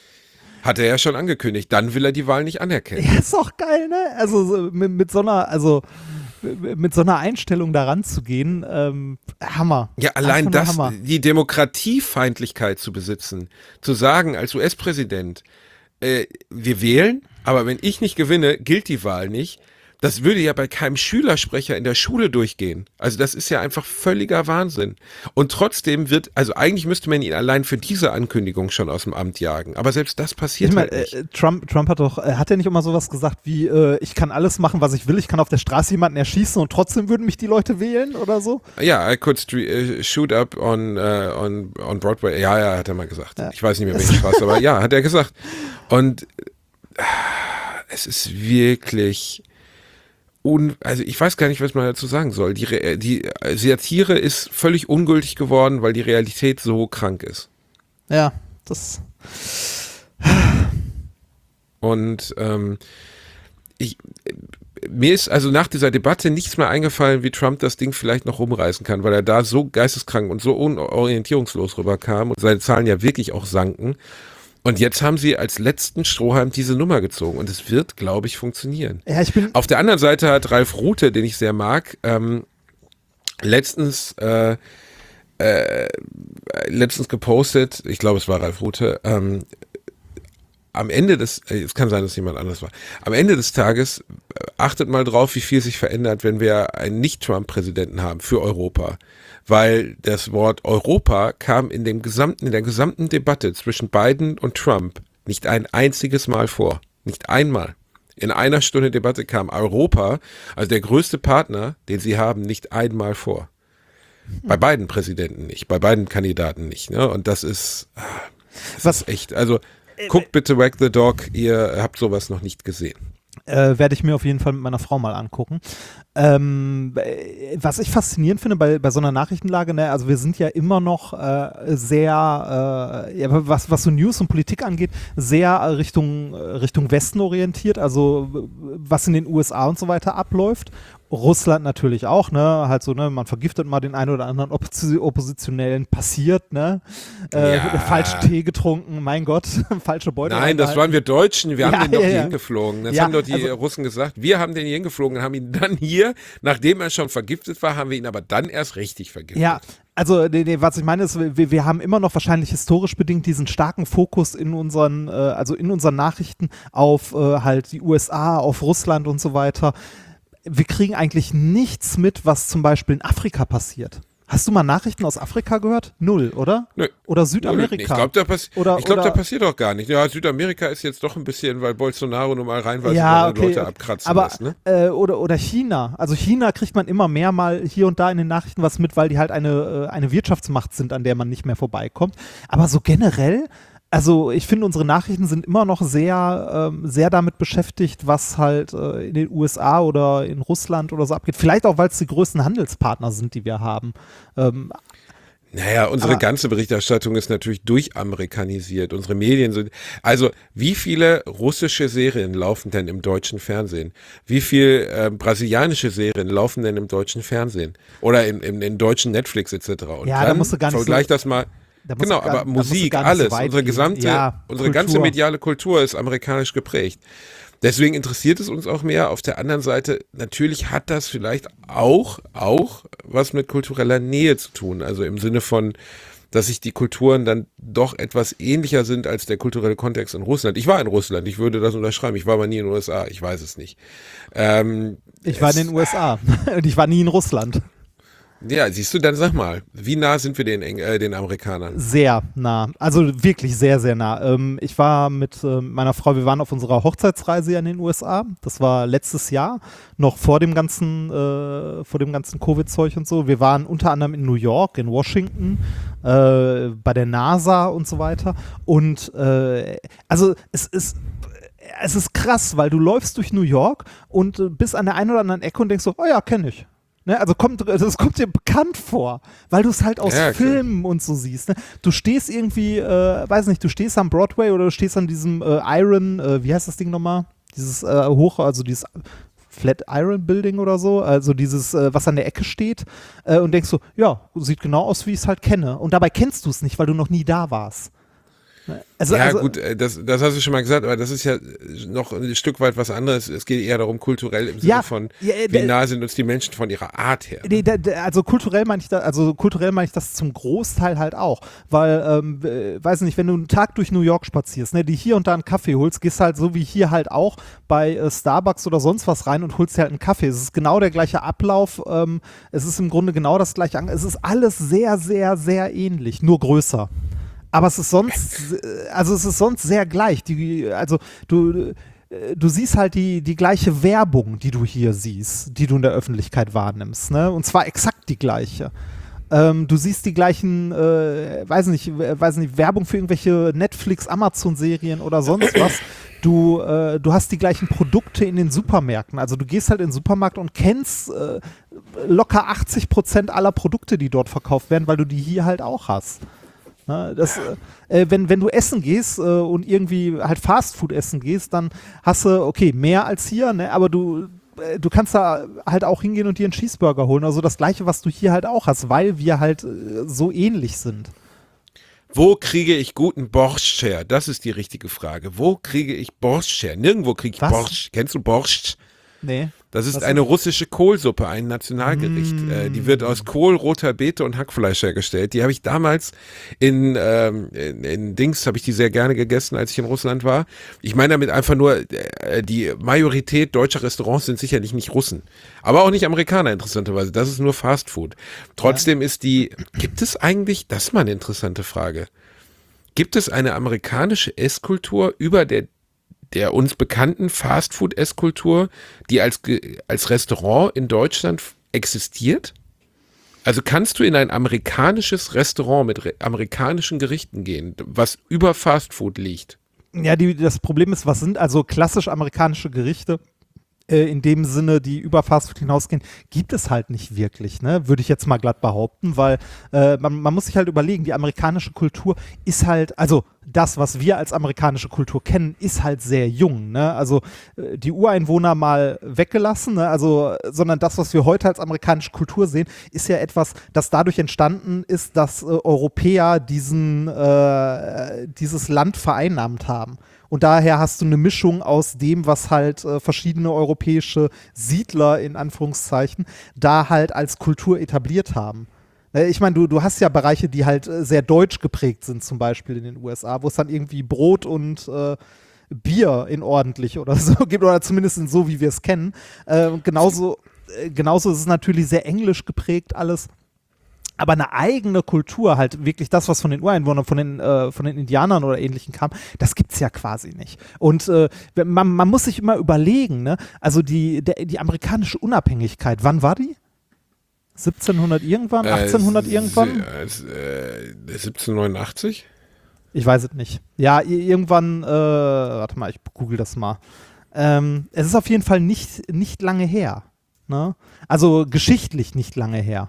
hat er ja schon angekündigt. Dann will er die Wahl nicht anerkennen. Ja, ist doch geil, ne? Also so, mit, mit so einer, also mit so einer Einstellung daran zu gehen, ähm, Hammer. Ja, allein das, Hammer. Die Demokratiefeindlichkeit zu besitzen, zu sagen als U S-Präsident, äh, wir wählen, aber wenn ich nicht gewinne, gilt die Wahl nicht. Das würde ja bei keinem Schülersprecher in der Schule durchgehen. Also das ist ja einfach völliger Wahnsinn. Und trotzdem wird, also eigentlich müsste man ihn allein für diese Ankündigung schon aus dem Amt jagen. Aber selbst das passiert ich mein, halt nicht. Äh, Trump, Trump hat doch, äh, hat er nicht immer sowas gesagt wie, äh, ich kann alles machen, was ich will, ich kann auf der Straße jemanden erschießen und trotzdem würden mich die Leute wählen oder so? Ja, I could stre- uh, shoot up on, uh, on, on Broadway. Ja, ja, hat er mal gesagt. Ja. Ich weiß nicht mehr, welche Straße, aber ja, hat er gesagt. Und äh, es ist wirklich un, also ich weiß gar nicht, was man dazu sagen soll. Die, Re, die Satire ist völlig ungültig geworden, weil die Realität so krank ist. Ja, das. Und ähm, ich, mir ist also nach dieser Debatte nichts mehr eingefallen, wie Trump das Ding vielleicht noch rumreißen kann, weil er da so geisteskrank und so unorientierungslos rüberkam und seine Zahlen ja wirklich auch sanken. Und jetzt haben sie als letzten Strohhalm diese Nummer gezogen und es wird, glaube ich, funktionieren. Ja, ich bin Auf der anderen Seite hat Ralf Ruthe, den ich sehr mag, ähm, letztens äh, äh, letztens gepostet, ich glaube, es war Ralf Ruthe, ähm, am Ende des, es kann sein, dass jemand anders war, am Ende des Tages achtet mal drauf, wie viel sich verändert, wenn wir einen Nicht-Trump-Präsidenten haben für Europa. Weil das Wort Europa kam in dem gesamten, in der gesamten Debatte zwischen Biden und Trump nicht ein einziges Mal vor. Nicht einmal. In einer Stunde Debatte kam Europa, also der größte Partner, den sie haben, nicht einmal vor. Bei beiden Präsidenten nicht, bei beiden Kandidaten nicht. Ne? Und das ist, das Was? ist echt, also guckt bitte Wag the Dog, ihr habt sowas noch nicht gesehen. Äh, werde ich mir auf jeden Fall mit meiner Frau mal angucken. Ähm, was ich faszinierend finde bei, bei so einer Nachrichtenlage, ne, also wir sind ja immer noch äh, sehr, äh, ja, was, was so News und Politik angeht, sehr Richtung, Richtung Westen orientiert, also was in den U S A und so weiter abläuft. Russland natürlich auch, ne, halt so, ne, man vergiftet mal den einen oder anderen Oppos- Oppositionellen, passiert, ne, äh, Ja. falsch Tee getrunken, mein Gott, falsche Beute. Nein, das waren wir Deutschen, wir haben Ja, den doch ja, hier ja. hingeflogen. Das Ja, haben doch die also- Russen gesagt. Wir haben den hier hingeflogen und haben ihn dann hier, nachdem er schon vergiftet war, haben wir ihn aber dann erst richtig vergiftet. Ja, also nee, nee, was ich meine ist, wir, wir haben immer noch wahrscheinlich historisch bedingt diesen starken Fokus in unseren, äh, also in unseren Nachrichten auf äh, halt die U S A, auf Russland und so weiter. Wir kriegen eigentlich nichts mit, was zum Beispiel in Afrika passiert. Hast du mal Nachrichten aus Afrika gehört? Null, oder? Nö. Oder Ich Südamerika? glaube, da, passi Oder- ich glaub, da oder- passiert doch gar nicht. Ja, Südamerika ist jetzt doch ein bisschen, weil Bolsonaro nun mal reinweise Ja, seine okay, Leute okay. abkratzen aber lässt. Ne? äh, oder, oder China. Also China kriegt man immer mehr mal hier und da in den Nachrichten was mit, weil die halt eine, äh, eine Wirtschaftsmacht sind, an der man nicht mehr vorbeikommt. Aber so generell, also ich finde, unsere Nachrichten sind immer noch sehr, ähm, sehr damit beschäftigt, was halt äh, in den U S A oder in Russland oder so abgeht. Vielleicht auch, weil es die größten Handelspartner sind, die wir haben. Ähm, Naja, unsere Aber- ganze Berichterstattung ist natürlich durchamerikanisiert. Unsere Medien sind, also wie viele russische Serien laufen denn im deutschen Fernsehen? Wie viele äh, brasilianische Serien laufen denn im deutschen Fernsehen? Oder in, in, in deutschen Netflix et cetera. Und Ja, da dann musst du gar nicht so- vergleich das mal. Da musst Genau, du gar- aber da musst du Musik, gar nicht so alles, weit unsere gehen. gesamte, Ja, unsere Kultur. ganze mediale Kultur ist amerikanisch geprägt. Deswegen interessiert es uns auch mehr. Auf der anderen Seite, natürlich hat das vielleicht auch, auch was mit kultureller Nähe zu tun. Also im Sinne von, dass sich die Kulturen dann doch etwas ähnlicher sind als der kulturelle Kontext in Russland. Ich war in Russland, ich würde das unterschreiben. Ich war aber nie in den U S A, ich weiß es nicht. Ähm, ich war in es- den U S A und ich war nie in Russland. Ja, siehst du, dann sag mal, wie nah sind wir den, Eng- äh, den Amerikanern? Sehr nah, also wirklich sehr, sehr nah. Ähm, ich war mit äh, meiner Frau, wir waren auf unserer Hochzeitsreise in den U S A. Das war letztes Jahr, noch vor dem ganzen, äh, vor dem ganzen Covid-Zeug und so. Wir waren unter anderem in New York, in Washington, äh, bei der NASA und so weiter. Und äh, also es ist es ist krass, weil du läufst durch New York und äh, bist an der einen oder anderen Ecke und denkst so, oh ja, kenne ich. Ne, also kommt, das kommt dir bekannt vor, weil du es halt aus Ja, klar. Filmen und so siehst. Ne? Du stehst irgendwie, äh, weiß nicht, du stehst am Broadway oder du stehst an diesem äh, Iron, äh, wie heißt das Ding nochmal? Dieses äh, hoch, also dieses Flatiron Building oder so, also dieses, äh, was an der Ecke steht, äh, und denkst so, ja, sieht genau aus, wie ich es halt kenne. Und dabei kennst du es nicht, weil du noch nie da warst. Also, ja also, gut, äh, das, das hast du schon mal gesagt, aber das ist ja noch ein Stück weit was anderes. Es geht eher darum, kulturell im Sinne Ja, von, ja, äh, wie äh, nah sind uns die Menschen von ihrer Art her. Nee, da, da, also kulturell meine ich da, also kulturell meine ich das zum Großteil halt auch, weil, ähm, äh, weiß nicht, wenn du einen Tag durch New York spazierst, ne, die hier und da einen Kaffee holst, gehst halt so wie hier halt auch bei äh, Starbucks oder sonst was rein und holst dir halt einen Kaffee. Es ist genau der gleiche Ablauf, ähm, es ist im Grunde genau das gleiche, An- es ist alles sehr, sehr, sehr ähnlich, nur größer. Aber es ist sonst, äh, also es ist sonst sehr gleich. Die, also du, äh, du siehst halt die, die gleiche Werbung, die du hier siehst, die du in der Öffentlichkeit wahrnimmst, ne? Und zwar exakt die gleiche. Ähm, du siehst die gleichen, äh, weiß nicht, äh, weiß nicht, Werbung für irgendwelche Netflix, Amazon-Serien oder sonst was. Du, äh, du hast die gleichen Produkte in den Supermärkten. Also du gehst halt in den Supermarkt und kennst äh, locker achtzig Prozent aller Produkte, die dort verkauft werden, weil du die hier halt auch hast. Ne, das, äh, wenn, wenn du essen gehst äh, und irgendwie halt Fastfood essen gehst, dann hast du, okay, mehr als hier, ne, aber du du kannst da halt auch hingehen und dir einen Cheeseburger holen. Also das Gleiche, was du hier halt auch hast, weil wir halt äh, so ähnlich sind. Wo kriege ich guten Borscht her? Das ist die richtige Frage. Wo kriege ich Borscht her? Nirgendwo kriege ich Was? Borscht. Kennst du Borscht? Nee. Das ist Was eine ist- russische Kohlsuppe, ein Nationalgericht. Mm. Äh, die wird aus Kohl, roter Beete und Hackfleisch hergestellt. Die habe ich damals in, ähm, in, in Dings, habe ich die sehr gerne gegessen, als ich in Russland war. Ich meine damit einfach nur, äh, die Majorität deutscher Restaurants sind sicherlich nicht Russen. Aber auch nicht Amerikaner, interessanterweise. Das ist nur Fast Food. Trotzdem ist die, gibt es eigentlich, das ist mal eine interessante Frage, gibt es eine amerikanische Esskultur über der der uns bekannten Fastfood-Esskultur, die als, Ge- als Restaurant in Deutschland f- existiert? Also kannst du in ein amerikanisches Restaurant mit re- amerikanischen Gerichten gehen, was über Fastfood liegt? Ja, die, das Problem ist, was sind also klassisch amerikanische Gerichte? Äh, in dem Sinne, die über Fastfood hinausgehen, gibt es halt nicht wirklich, ne? Würde ich jetzt mal glatt behaupten, weil äh, man, man muss sich halt überlegen, die amerikanische Kultur ist halt, also das, was wir als amerikanische Kultur kennen, ist halt sehr jung, ne? Also äh, die Ureinwohner mal weggelassen, ne? Also, sondern das, was wir heute als amerikanische Kultur sehen, ist ja etwas, das dadurch entstanden ist, dass äh, Europäer diesen, äh, dieses Land vereinnahmt haben. Und daher hast du eine Mischung aus dem, was halt äh, verschiedene europäische Siedler in Anführungszeichen da halt als Kultur etabliert haben. Äh, ich meine, du, du hast ja Bereiche, die halt äh, sehr deutsch geprägt sind, zum Beispiel in den U S A, wo es dann irgendwie Brot und äh, Bier in ordentlich oder so gibt, oder zumindest in so, wie wir es kennen. Äh, und genauso, äh, genauso ist es natürlich sehr englisch geprägt alles. Aber eine eigene Kultur, halt wirklich das, was von den Ureinwohnern, von den, äh, von den Indianern oder Ähnlichem kam, das gibt's ja quasi nicht. Und äh, man, man muss sich immer überlegen, ne? Also die, der, die amerikanische Unabhängigkeit, wann war die? siebzehnhundert irgendwann? achtzehnhundert Äh, irgendwann? Äh, siebzehnhundertneunundachtzig? Ich weiß es nicht. Ja, i- irgendwann, äh, warte mal, ich google das mal. Ähm, es ist auf jeden Fall nicht, nicht lange her. Ne? Also geschichtlich nicht lange her.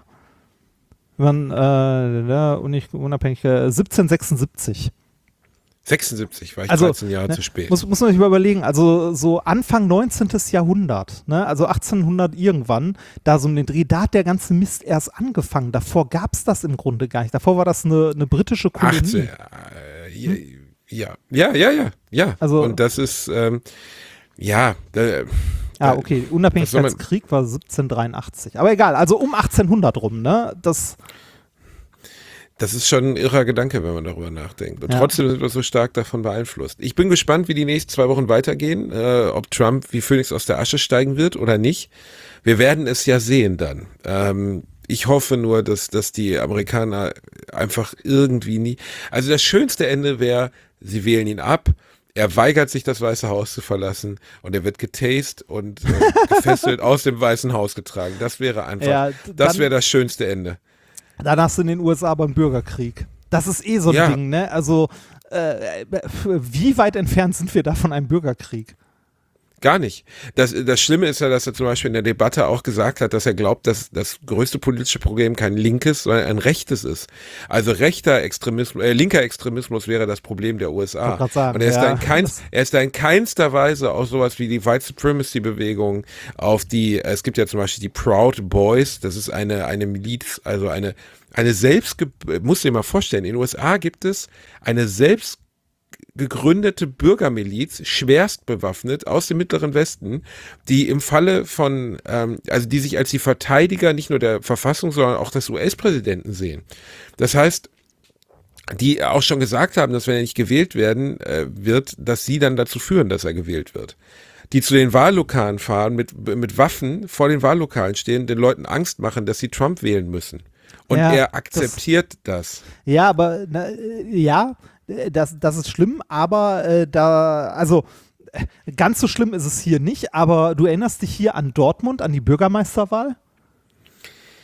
Wann, äh, ja, unig- unabhängig, äh, siebzehnhundertsechsundsiebzig. sechsundsiebzig war ich Also, dreizehn Jahre ne, zu spät. Muss, muss man sich mal überlegen, also so Anfang neunzehnten. Jahrhundert, ne, also achtzehnhundert irgendwann, da so um den Dreh, da hat der ganze Mist erst angefangen. Davor gab es das im Grunde gar nicht. Davor war das eine, eine britische Kolonie. achtzehn, äh, ja, ja, ja, ja, ja. Also- Und das ist, ähm, ja, da, Ah, okay, Unabhängigkeitskrieg war siebzehnhundertdreiundachtzig. Aber egal, also um achtzehnhundert rum, ne, das, Das ist schon ein irrer Gedanke, wenn man darüber nachdenkt. Und Ja. trotzdem sind wir so stark davon beeinflusst. Ich bin gespannt, wie die nächsten zwei Wochen weitergehen, äh, ob Trump wie Phönix aus der Asche steigen wird oder nicht. Wir werden es ja sehen dann. Ähm, ich hoffe nur, dass, dass die Amerikaner einfach irgendwie nie... Also das schönste Ende wäre, sie wählen ihn ab, er weigert sich, das Weiße Haus zu verlassen und er wird getased und äh, gefesselt aus dem Weißen Haus getragen. Das wäre einfach, Ja, das dann- wäre das schönste Ende. dann hast du in den U S A aber einen Bürgerkrieg. Das ist eh so ein Ja. Ding, ne, also äh, wie weit entfernt sind wir da von einem Bürgerkrieg? Gar nicht. Das, das Schlimme ist ja, dass er zum Beispiel in der Debatte auch gesagt hat, dass er glaubt, dass das größte politische Problem kein linkes, sondern ein rechtes ist. Also rechter Extremismus, äh, linker Extremismus wäre das Problem der U S A. Wollte grad sagen, Und er ist, ja. da in keins, er ist da in keinster Weise auf sowas wie die White Supremacy Bewegung, auf die, es gibt ja zum Beispiel die Proud Boys, das ist eine, eine Miliz, also eine, eine selbst, muss dir mal vorstellen, in den U S A gibt es eine selbst gegründete Bürgermiliz, schwerst bewaffnet aus dem Mittleren Westen, die im Falle von, ähm, also die sich als die Verteidiger nicht nur der Verfassung, sondern auch des U S-Präsidenten sehen. Das heißt, die auch schon gesagt haben, dass wenn er nicht gewählt werden äh, wird, dass sie dann dazu führen, dass er gewählt wird. Die zu den Wahllokalen fahren, mit, mit Waffen vor den Wahllokalen stehen, den Leuten Angst machen, dass sie Trump wählen müssen. Und Ja, er akzeptiert das. Ja, aber na, äh, ja, äh, das, das ist schlimm, aber äh, da, also äh, ganz so schlimm ist es hier nicht, aber du erinnerst dich hier an Dortmund, an die Bürgermeisterwahl?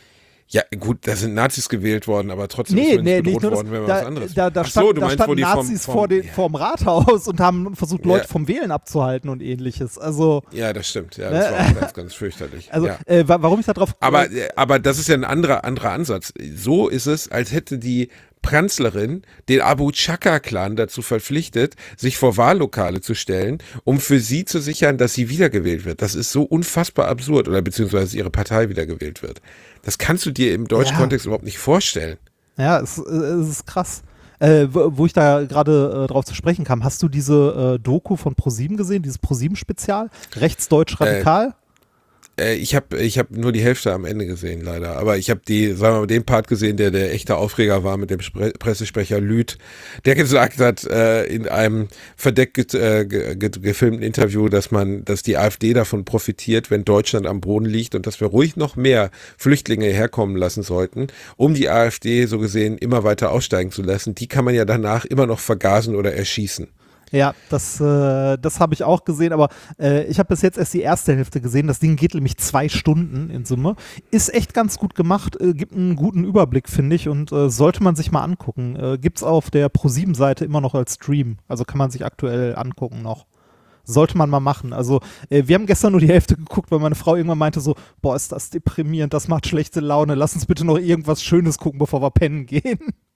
Ja, gut, da sind Nazis gewählt worden, aber trotzdem Nee, ist man nee, nicht nicht bedroht nur worden, wenn das, man da, was anderes. da, da, Ach stand, so, du da meinst, standen wo die vom- Nazis vom- vor, den, ja. vorm Rathaus und haben versucht, Leute Ja. vom Wählen abzuhalten und ähnliches. Also, Ja, das stimmt. Ja, das war auch ganz, ganz fürchterlich. also ja. äh, wa- warum ich da drauf... Aber, äh, aber das ist ja ein anderer, anderer Ansatz. So ist es, als hätte die Kanzlerin den Abu Chaka-Clan dazu verpflichtet, sich vor Wahllokale zu stellen, um für sie zu sichern, dass sie wiedergewählt wird. Das ist so unfassbar absurd, oder beziehungsweise ihre Partei wiedergewählt wird. Das kannst du dir im deutschen Ja. Kontext überhaupt nicht vorstellen. Ja, es, es ist krass. Äh, wo, wo ich da gerade äh, drauf zu sprechen kam, hast du diese äh, Doku von ProSieben gesehen, dieses ProSieben-Spezial? Rechtsdeutsch radikal? Äh, ich habe ich hab nur die Hälfte am Ende gesehen, leider. Aber ich habe die, sagen wir mal, den Part gesehen, der der echte Aufreger war mit dem Spre Pressesprecher Lüth, der gesagt hat äh, in einem verdeckt get, äh, ge ge gefilmten Interview, dass man, dass die AfD davon profitiert, wenn Deutschland am Boden liegt und dass wir ruhig noch mehr Flüchtlinge herkommen lassen sollten, um die AfD so gesehen immer weiter aussteigen zu lassen. Die kann man ja danach immer noch vergasen oder erschießen. Ja, das, äh, das habe ich auch gesehen, aber äh, ich habe bis jetzt erst die erste Hälfte gesehen. Das Ding geht nämlich zwei Stunden in Summe. Ist echt ganz gut gemacht, äh, gibt einen guten Überblick, finde ich, und äh, sollte man sich mal angucken. Äh, gibt's auf der ProSieben-Seite immer noch als Stream, also kann man sich aktuell angucken noch. Sollte man mal machen. Also äh, wir haben gestern nur die Hälfte geguckt, weil meine Frau irgendwann meinte so, boah, ist das deprimierend, das macht schlechte Laune, lass uns bitte noch irgendwas Schönes gucken, bevor wir pennen gehen.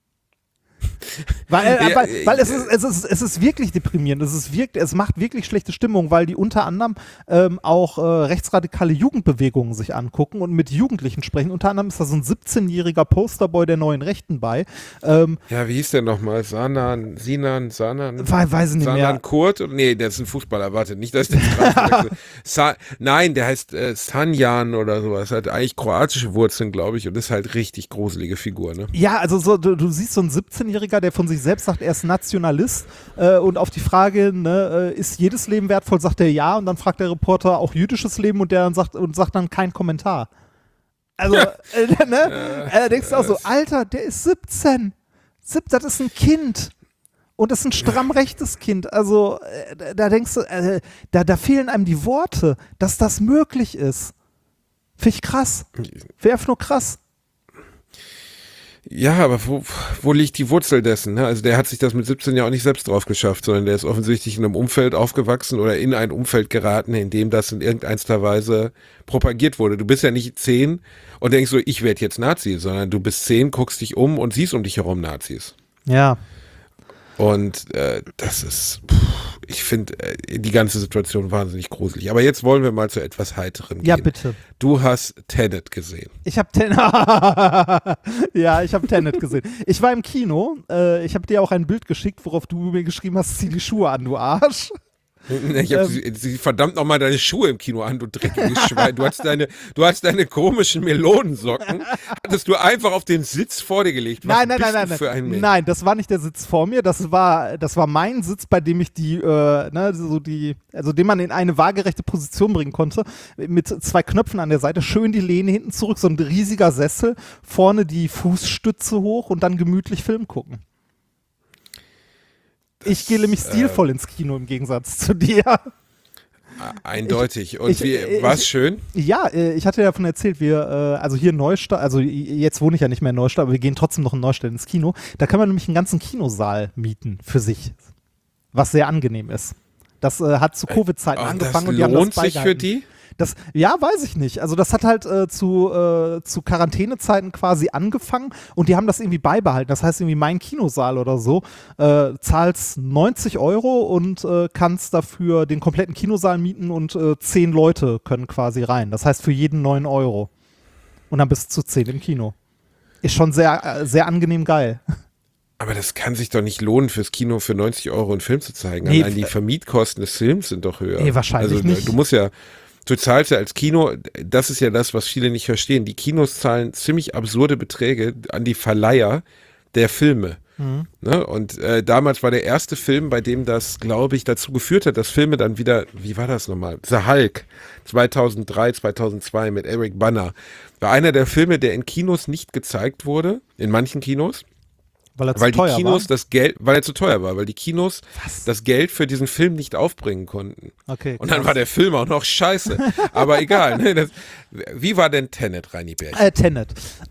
Weil, äh, Ja, weil, weil es, äh, ist, es, ist, es ist wirklich deprimierend, es, ist wirk es macht wirklich schlechte Stimmung, weil die unter anderem ähm, auch äh, rechtsradikale Jugendbewegungen sich angucken und mit Jugendlichen sprechen. Unter anderem ist da so ein siebzehnjähriger Posterboy der Neuen Rechten bei. Ähm, Ja, wie hieß der nochmal? Sanan, Sinan, Sanan? We- weiß ich nicht Sanan mehr. Kurt? Nee, der ist ein Fußballer, warte, nicht, dass ich den gerade Sa Nein, der heißt äh, Sanjan oder sowas, hat eigentlich kroatische Wurzeln, glaube ich, und ist halt richtig gruselige Figur, ne? Ja, also so, du, du siehst so einen siebzehnjähriger, der von sich selbst sagt, er ist Nationalist äh, und auf die Frage, ne, äh, ist jedes Leben wertvoll, sagt er ja, und dann fragt der Reporter auch jüdisches Leben und der dann sagt und sagt dann kein Kommentar. Also, äh, ne? Äh, denkst du auch so, Alter, der ist siebzehn. siebzehn, das ist ein Kind. Und das ist ein stramm rechtes Kind. Also, äh, da denkst du, äh, da, da fehlen einem die Worte, dass das möglich ist. Finde ich krass. Wäre einfach nur krass. Ja, aber wo, wo liegt die Wurzel dessen? Ne? Also der hat sich das mit siebzehn ja auch nicht selbst drauf geschafft, sondern der ist offensichtlich in einem Umfeld aufgewachsen oder in ein Umfeld geraten, in dem das in irgendeiner Weise propagiert wurde. Du bist ja nicht zehn und denkst so, ich werde jetzt Nazi, sondern du bist zehn, guckst dich um und siehst um dich herum Nazis. Ja. Und äh, das ist, pff, ich finde äh, die ganze Situation wahnsinnig gruselig. Aber jetzt wollen wir mal zu etwas Heiterem gehen. Ja, bitte. Du hast Tenet gesehen. Ich habe Tenet. Ja, ich habe Tenet gesehen. Ich war im Kino. Äh, ich habe dir auch ein Bild geschickt, worauf du mir geschrieben hast, zieh die Schuhe an, du Arsch. Ich hab, ähm, sie, sie, verdammt nochmal deine Schuhe im Kino an, du dreckiges Schwein. Du hast deine, du hast deine komischen Melonensocken, hattest du einfach auf den Sitz vor dir gelegt. Was nein, nein, bist nein, du für ein nein. Mensch? Nein, das war nicht der Sitz vor mir. Das war, das war mein Sitz, bei dem ich die, äh, ne, so die, also den man in eine waagerechte Position bringen konnte, mit zwei Knöpfen an der Seite, schön die Lehne hinten zurück, so ein riesiger Sessel, vorne die Fußstütze hoch und dann gemütlich Film gucken. Ich gehe nämlich stilvoll äh, ins Kino im Gegensatz zu dir. Eindeutig. Und ich, wie, ich, war es schön? Ja, ich hatte ja davon erzählt, wir, also hier in Neustadt, also jetzt wohne ich ja nicht mehr in Neustadt, aber wir gehen trotzdem noch in Neustadt ins Kino. Da kann man nämlich einen ganzen Kinosaal mieten für sich, was sehr angenehm ist. Das äh, hat zu Covid-Zeiten oh, angefangen und die haben lohnt das sich für die? Das, ja, weiß ich nicht. Also das hat halt äh, zu, äh, zu Quarantänezeiten quasi angefangen und die haben das irgendwie beibehalten. Das heißt irgendwie mein Kinosaal oder so, äh, zahlst neunzig Euro und äh, kannst dafür den kompletten Kinosaal mieten und äh, zehn Leute können quasi rein. Das heißt für jeden neun Euro. Und dann bist du zu zehn im Kino. Ist schon sehr, äh, sehr angenehm geil. Aber das kann sich doch nicht lohnen, fürs Kino für neunzig Euro einen Film zu zeigen. Nee, Allein die Vermietkosten des Films sind doch höher. Nee, wahrscheinlich also, nicht. Du musst ja Du zahlst ja als Kino, das ist ja das, was viele nicht verstehen, die Kinos zahlen ziemlich absurde Beträge an die Verleiher der Filme. Mhm. Ne? Und äh, damals war der erste Film, bei dem das, glaube ich, dazu geführt hat, dass Filme dann wieder, wie war das nochmal? The Hulk, zweitausenddrei, zweitausendzwei mit Eric Bana, war einer der Filme, der in Kinos nicht gezeigt wurde, in manchen Kinos. Weil, er zu weil die teuer Kinos war? das Geld, weil er zu teuer war, weil die Kinos Was? das Geld für diesen Film nicht aufbringen konnten. Okay, und dann krass. war der Film auch noch scheiße. Aber egal. Ne? Das, wie war denn Tenet, Reini Bärchen? Äh, Tenet.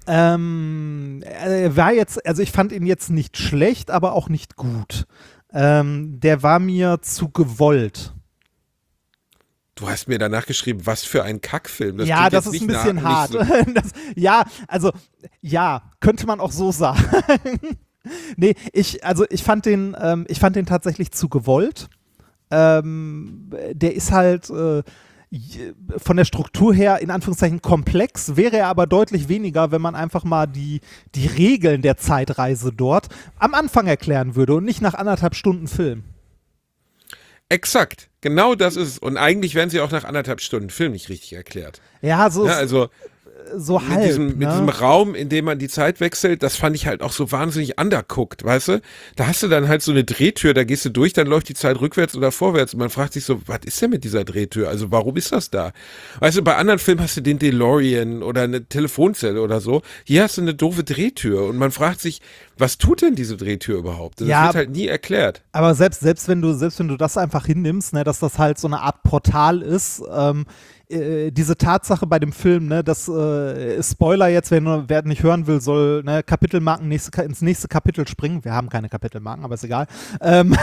Ähm, er war jetzt, also ich fand ihn jetzt nicht schlecht, aber auch nicht gut. Ähm, der war mir zu gewollt. Du hast mir danach geschrieben, was für ein Kackfilm. Das ja, das ist ein bisschen nah, hart. So. das, ja, also, ja, könnte man auch so sagen. nee, ich, also ich fand den, ähm, ich fand den tatsächlich zu gewollt. Ähm, der ist halt äh, von der Struktur her in Anführungszeichen komplex, wäre er aber deutlich weniger, wenn man einfach mal die, die Regeln der Zeitreise dort am Anfang erklären würde und nicht nach anderthalb Stunden Film. Exakt, genau das ist es. Und eigentlich werden sie auch nach anderthalb Stunden Film nicht richtig erklärt. Ja, so ja, also so mit halb. Diesem, ne? Mit diesem Raum, in dem man die Zeit wechselt, das fand ich halt auch so wahnsinnig undercooked, weißt du? Da hast du dann halt so eine Drehtür, da gehst du durch, dann läuft die Zeit rückwärts oder vorwärts und man fragt sich so, was ist denn mit dieser Drehtür? Also warum ist das da? Weißt du, bei anderen Filmen hast du den DeLorean oder eine Telefonzelle oder so. Hier hast du eine doofe Drehtür und man fragt sich, was tut denn diese Drehtür überhaupt? Das ja, wird halt nie erklärt. Aber selbst, selbst, wenn du, selbst wenn du das einfach hinnimmst, ne, dass das halt so eine Art Portal ist, ähm, äh, diese Tatsache bei dem Film, ne, dass äh, Spoiler jetzt, wenn wer nicht hören will, soll ne, Kapitelmarken nächste, ins nächste Kapitel springen. Wir haben keine Kapitelmarken, aber ist egal. Ähm,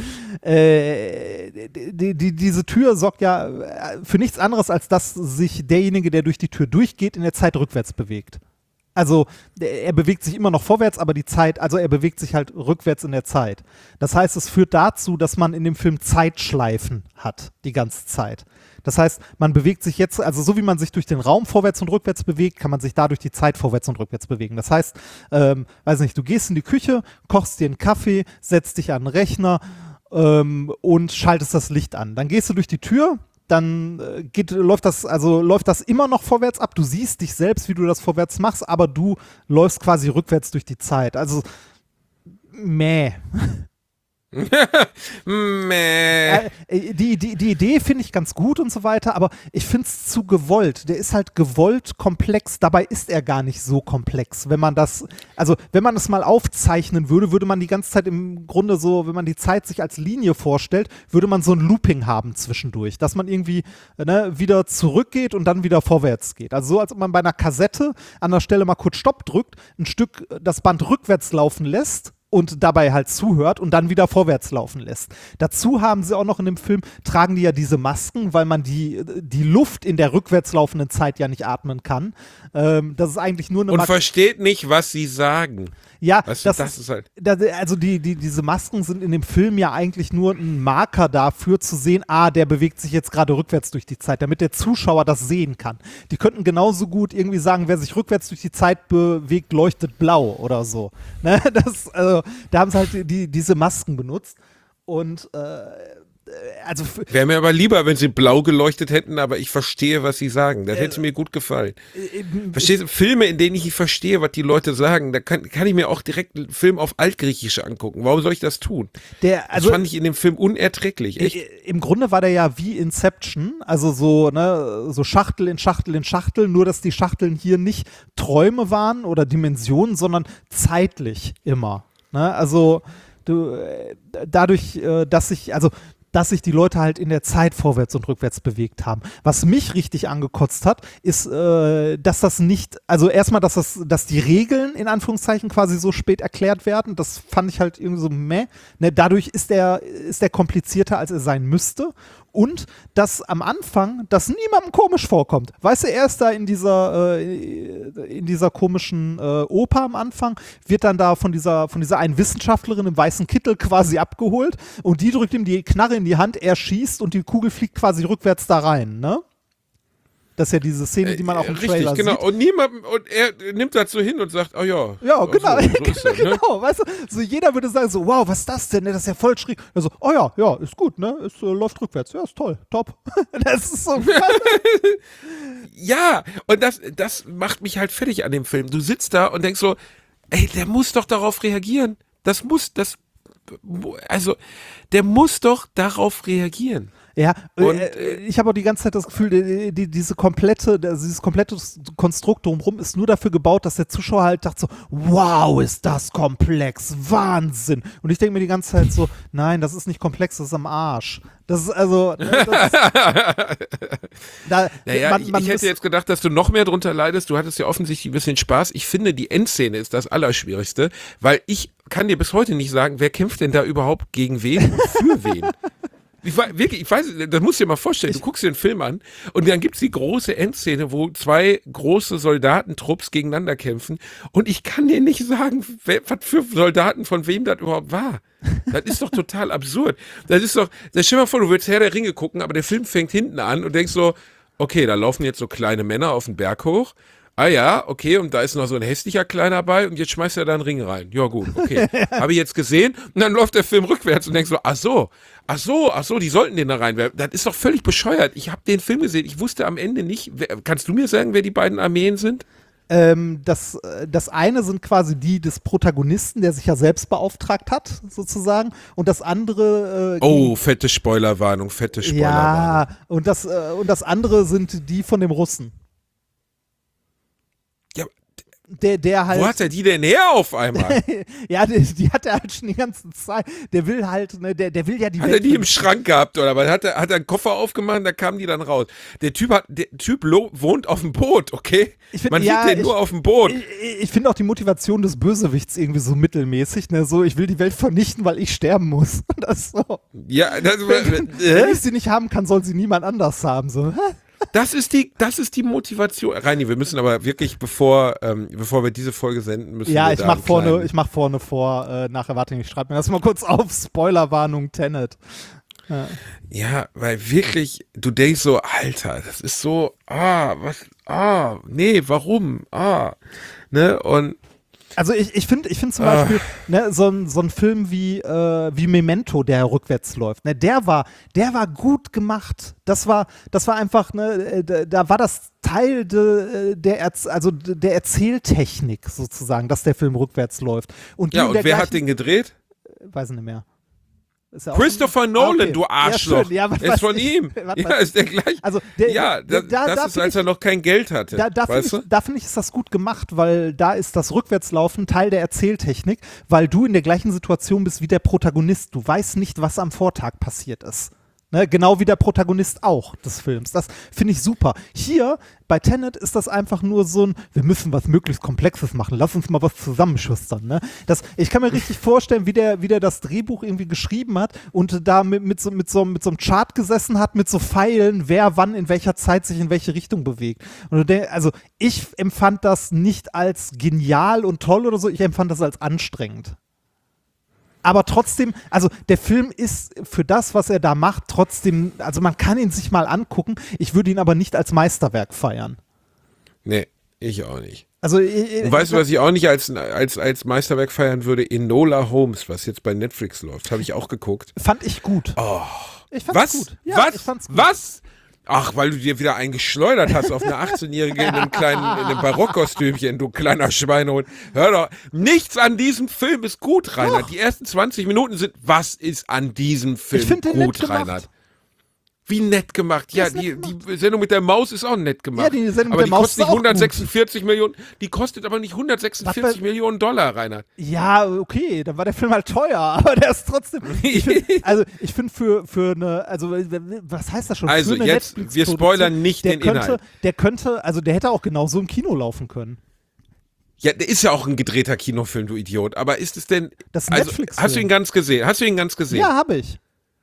äh, die, die, diese Tür sorgt ja für nichts anderes, als dass sich derjenige, der durch die Tür durchgeht, in der Zeit rückwärts bewegt. Also er bewegt sich immer noch vorwärts, aber die Zeit, also er bewegt sich halt rückwärts in der Zeit. Das heißt, es führt dazu, dass man in dem Film Zeitschleifen hat, die ganze Zeit. Das heißt, man bewegt sich jetzt, also so wie man sich durch den Raum vorwärts und rückwärts bewegt, kann man sich dadurch die Zeit vorwärts und rückwärts bewegen. Das heißt, ähm, weiß nicht, du gehst in die Küche, kochst dir einen Kaffee, setzt dich an den Rechner ähm, und schaltest das Licht an. Dann gehst du durch die Tür, dann äh, geht, läuft das, also läuft das immer noch vorwärts ab. Du siehst dich selbst, wie du das vorwärts machst, aber du läufst quasi rückwärts durch die Zeit. Also meh. Meh. Äh, die, die, die Idee finde ich ganz gut und so weiter, aber ich finde es zu gewollt. Der ist halt gewollt komplex, dabei ist er gar nicht so komplex. Wenn man das, also wenn man es mal aufzeichnen würde, würde man die ganze Zeit im Grunde so, wenn man die Zeit sich als Linie vorstellt, würde man so ein Looping haben zwischendurch, dass man irgendwie ne, wieder zurückgeht und dann wieder vorwärts geht. Also so, als ob man bei einer Kassette an der Stelle mal kurz Stopp drückt, ein Stück das Band rückwärts laufen lässt und dabei halt zuhört und dann wieder vorwärts laufen lässt. Dazu haben sie auch noch in dem Film, tragen die ja diese Masken, weil man die, die Luft in der rückwärts laufenden Zeit ja nicht atmen kann. Ähm, das ist eigentlich nur eine Und Mas- versteht nicht, was sie sagen. Ja, weißt du, das, das ist, ist halt. das, also die, die, diese Masken sind in dem Film ja eigentlich nur ein Marker dafür zu sehen, ah, der bewegt sich jetzt gerade rückwärts durch die Zeit, damit der Zuschauer das sehen kann. Die könnten genauso gut irgendwie sagen, wer sich rückwärts durch die Zeit bewegt, leuchtet blau oder so. Ne? Das, also, da haben sie halt die, diese Masken benutzt und äh, also wäre mir aber lieber, wenn sie blau geleuchtet hätten, aber ich verstehe, was sie sagen. Das äh, hätte mir gut gefallen. Äh, Verstehst du? Filme, in denen ich nicht verstehe, was die Leute sagen, da kann, kann ich mir auch direkt einen Film auf Altgriechisch angucken. Warum soll ich das tun? Der, also, das fand ich in dem Film unerträglich. Echt. Im Grunde war der ja wie Inception, also so, ne, so Schachtel in Schachtel in Schachtel, nur dass die Schachteln hier nicht Träume waren oder Dimensionen, sondern zeitlich immer. Ne? Also du, dadurch, dass ich, also dass sich die Leute halt in der Zeit vorwärts und rückwärts bewegt haben. Was mich richtig angekotzt hat, ist, äh, dass das nicht, also erstmal, dass das, dass die Regeln in Anführungszeichen quasi so spät erklärt werden. Das fand ich halt irgendwie so meh. Ne, dadurch ist der, ist der komplizierter, als er sein müsste. Und dass am Anfang das niemandem komisch vorkommt. Weißt du, er ist da in dieser, äh, in dieser komischen äh, Oper am Anfang, wird dann da von dieser, von dieser einen Wissenschaftlerin im weißen Kittel quasi abgeholt und die drückt ihm die Knarre in die Hand, er schießt und die Kugel fliegt quasi rückwärts da rein, ne? Das ist ja diese Szene, die man auch im Richtig, Trailer genau. sieht. Und niemand, und er nimmt das so hin und sagt, oh ja. Ja, genau, so, so ist das, ne? genau, weißt du, so jeder würde sagen so, wow, was ist das denn, das ist ja voll schräg. Also, oh ja, ja, ist gut, ne, es äh, läuft rückwärts, ja, ist toll, top. Das ist so ja, und das, das macht mich halt fertig an dem Film. Du sitzt da und denkst so, ey, der muss doch darauf reagieren. Das muss, das, also, der muss doch darauf reagieren. Ja, Und, äh, ich habe auch die ganze Zeit das Gefühl, die, die, diese komplette, also dieses komplette Konstrukt drumherum ist nur dafür gebaut, dass der Zuschauer halt dachte so, wow, ist das komplex, Wahnsinn. Und ich denke mir die ganze Zeit so, nein, das ist nicht komplex, das ist am Arsch. Das ist also, das ist, da, naja, man, ich, man ich hätte jetzt gedacht, dass du noch mehr drunter leidest. Du hattest ja offensichtlich ein bisschen Spaß. Ich finde, die Endszene ist das Allerschwierigste, weil ich kann dir bis heute nicht sagen, wer kämpft denn da überhaupt gegen wen und für wen. Ich, wirklich, ich weiß, das musst du dir mal vorstellen, du guckst dir den Film an und dann gibt's die große Endszene, wo zwei große Soldatentrupps gegeneinander kämpfen und ich kann dir nicht sagen, wer, was für Soldaten von wem das überhaupt war. Das ist doch total absurd. Das ist doch, das stell dir mal vor, du willst Herr der Ringe gucken, aber der Film fängt hinten an und denkst so, okay, da laufen jetzt so kleine Männer auf den Berg hoch. Ah ja, okay, und da ist noch so ein hässlicher Kleiner bei und jetzt schmeißt er da einen Ring rein. Ja gut, okay. Habe ich jetzt gesehen und dann läuft der Film rückwärts und denkst so, ach so, ach so, ach so, die sollten den da reinwerfen. Das ist doch völlig bescheuert. Ich habe den Film gesehen, ich wusste am Ende nicht, wer, kannst du mir sagen, wer die beiden Armeen sind? Ähm, das, das eine sind quasi die des Protagonisten, der sich ja selbst beauftragt hat, sozusagen. Und das andere. Äh, oh, fette Spoilerwarnung, fette Spoilerwarnung. Ja, und das, äh, und das andere sind die von dem Russen. Ja, Der, der halt. wo hat er die denn her auf einmal? Ja, die, die hat er halt schon die ganze Zeit. Der will halt, ne, der, der will ja die Hat Welt. er die im Schrank gehabt oder was? Hat er, hat er einen Koffer aufgemacht, da kamen die dann raus. Der Typ hat, der Typ lo, wohnt auf dem Boot, okay? Ich find, Man ja, sieht den ich, nur auf dem Boot. Ich, ich finde auch die Motivation des Bösewichts irgendwie so mittelmäßig, ne? So, ich will die Welt vernichten, weil ich sterben muss. Das ist so. Ja, das, Wenn, äh? wenn ich sie nicht haben kann, soll sie niemand anders haben. So. Das ist die, das ist die Motivation. Reini, wir müssen aber wirklich, bevor, ähm, bevor wir diese Folge senden, müssen Ja, wir ich da mach einen vorne, kleinen- ich mach vorne vor, äh, nachher, warte, ich schreibe mir das mal kurz auf, Spoilerwarnung Tenet. Ja. Ja, weil wirklich, du denkst so, Alter, das ist so, ah, was, ah, nee, warum, ah, ne, und Also ich, ich finde ich find zum Ah. Beispiel, ne, so, ein, so ein Film wie, äh, wie Memento, der rückwärts läuft, ne, der war, der war gut gemacht. Das war, das war einfach, ne, da, da war das Teil de, der, Erz, also der Erzähltechnik sozusagen, dass der Film rückwärts läuft. Und die ja, in und der wer gleichen- hat den gedreht? Weiß ich nicht mehr. Ist ja auch Christopher schon- Nolan, Ah, okay. du Arschloch. Ja, schön. Ja, was ist weiß von ich. ihm. Was Ja, weiß ist der gleich. Also der, ja, da, da, das da ist, find als ich, er noch kein Geld hatte. Da, da finde weißt ich, du? da find ich, ist das gut gemacht, weil da ist das Rückwärtslaufen Teil der Erzähltechnik, weil du in der gleichen Situation bist wie der Protagonist. Du weißt nicht, was am Vortag passiert ist. Ne, genau wie der Protagonist auch des Films. Das finde ich super. Hier bei Tenet ist das einfach nur so ein, wir müssen was möglichst Komplexes machen, lass uns mal was zusammenschustern. Ne? Das, ich kann mir richtig vorstellen, wie der, wie der das Drehbuch irgendwie geschrieben hat und da mit, mit, so, mit, so, mit so einem Chart gesessen hat, mit so Pfeilen, wer wann in welcher Zeit sich in welche Richtung bewegt. Und du denk, also ich empfand das nicht als genial und toll oder so, ich empfand das als anstrengend. Aber trotzdem, also der Film ist für das, was er da macht, trotzdem, also man kann ihn sich mal angucken. Ich würde ihn aber nicht als Meisterwerk feiern. Nee, ich auch nicht. Also, ich, Und weißt du, was ich auch nicht als, als, als Meisterwerk feiern würde? Enola Holmes, was jetzt bei Netflix läuft. Habe ich auch geguckt. Fand ich gut. Oh. Ich fand's Was? gut. Ja, was? Ich fand's gut. Was? Ach, weil du dir wieder einen geschleudert hast auf eine achtzehnjährige in einem kleinen, in einem Barockkostümchen, du kleiner Schweinehund. Hör doch, nichts an diesem Film ist gut, Reinhard. Doch. Die ersten zwanzig Minuten sind, was ist an diesem Film Ich find den nett gut, gemacht. Reinhard? Wie nett gemacht. Ja, ist nett die, gemacht. die Sendung mit der Maus ist auch nett gemacht. Ja, die Sendung aber mit die der Maus kostet nicht ist auch hundertsechsundvierzig Millionen, die kostet aber nicht hundertsechsundvierzig Was bei- Millionen Dollar, Reinhard. Ja, okay, dann war der Film halt teuer, aber der ist trotzdem. Ich find, also ich finde für, für eine, also was heißt das schon? Also, für eine jetzt, wir Netflix-Produktion, spoilern nicht der den könnte, Inhalt. Der könnte, also der hätte auch genauso im Kino laufen können. Ja, der ist ja auch ein gedrehter Kinofilm, du Idiot. Aber ist es denn, Das ist ein also, Netflix-Film. hast du ihn ganz gesehen? Hast du ihn ganz gesehen? Ja, habe ich.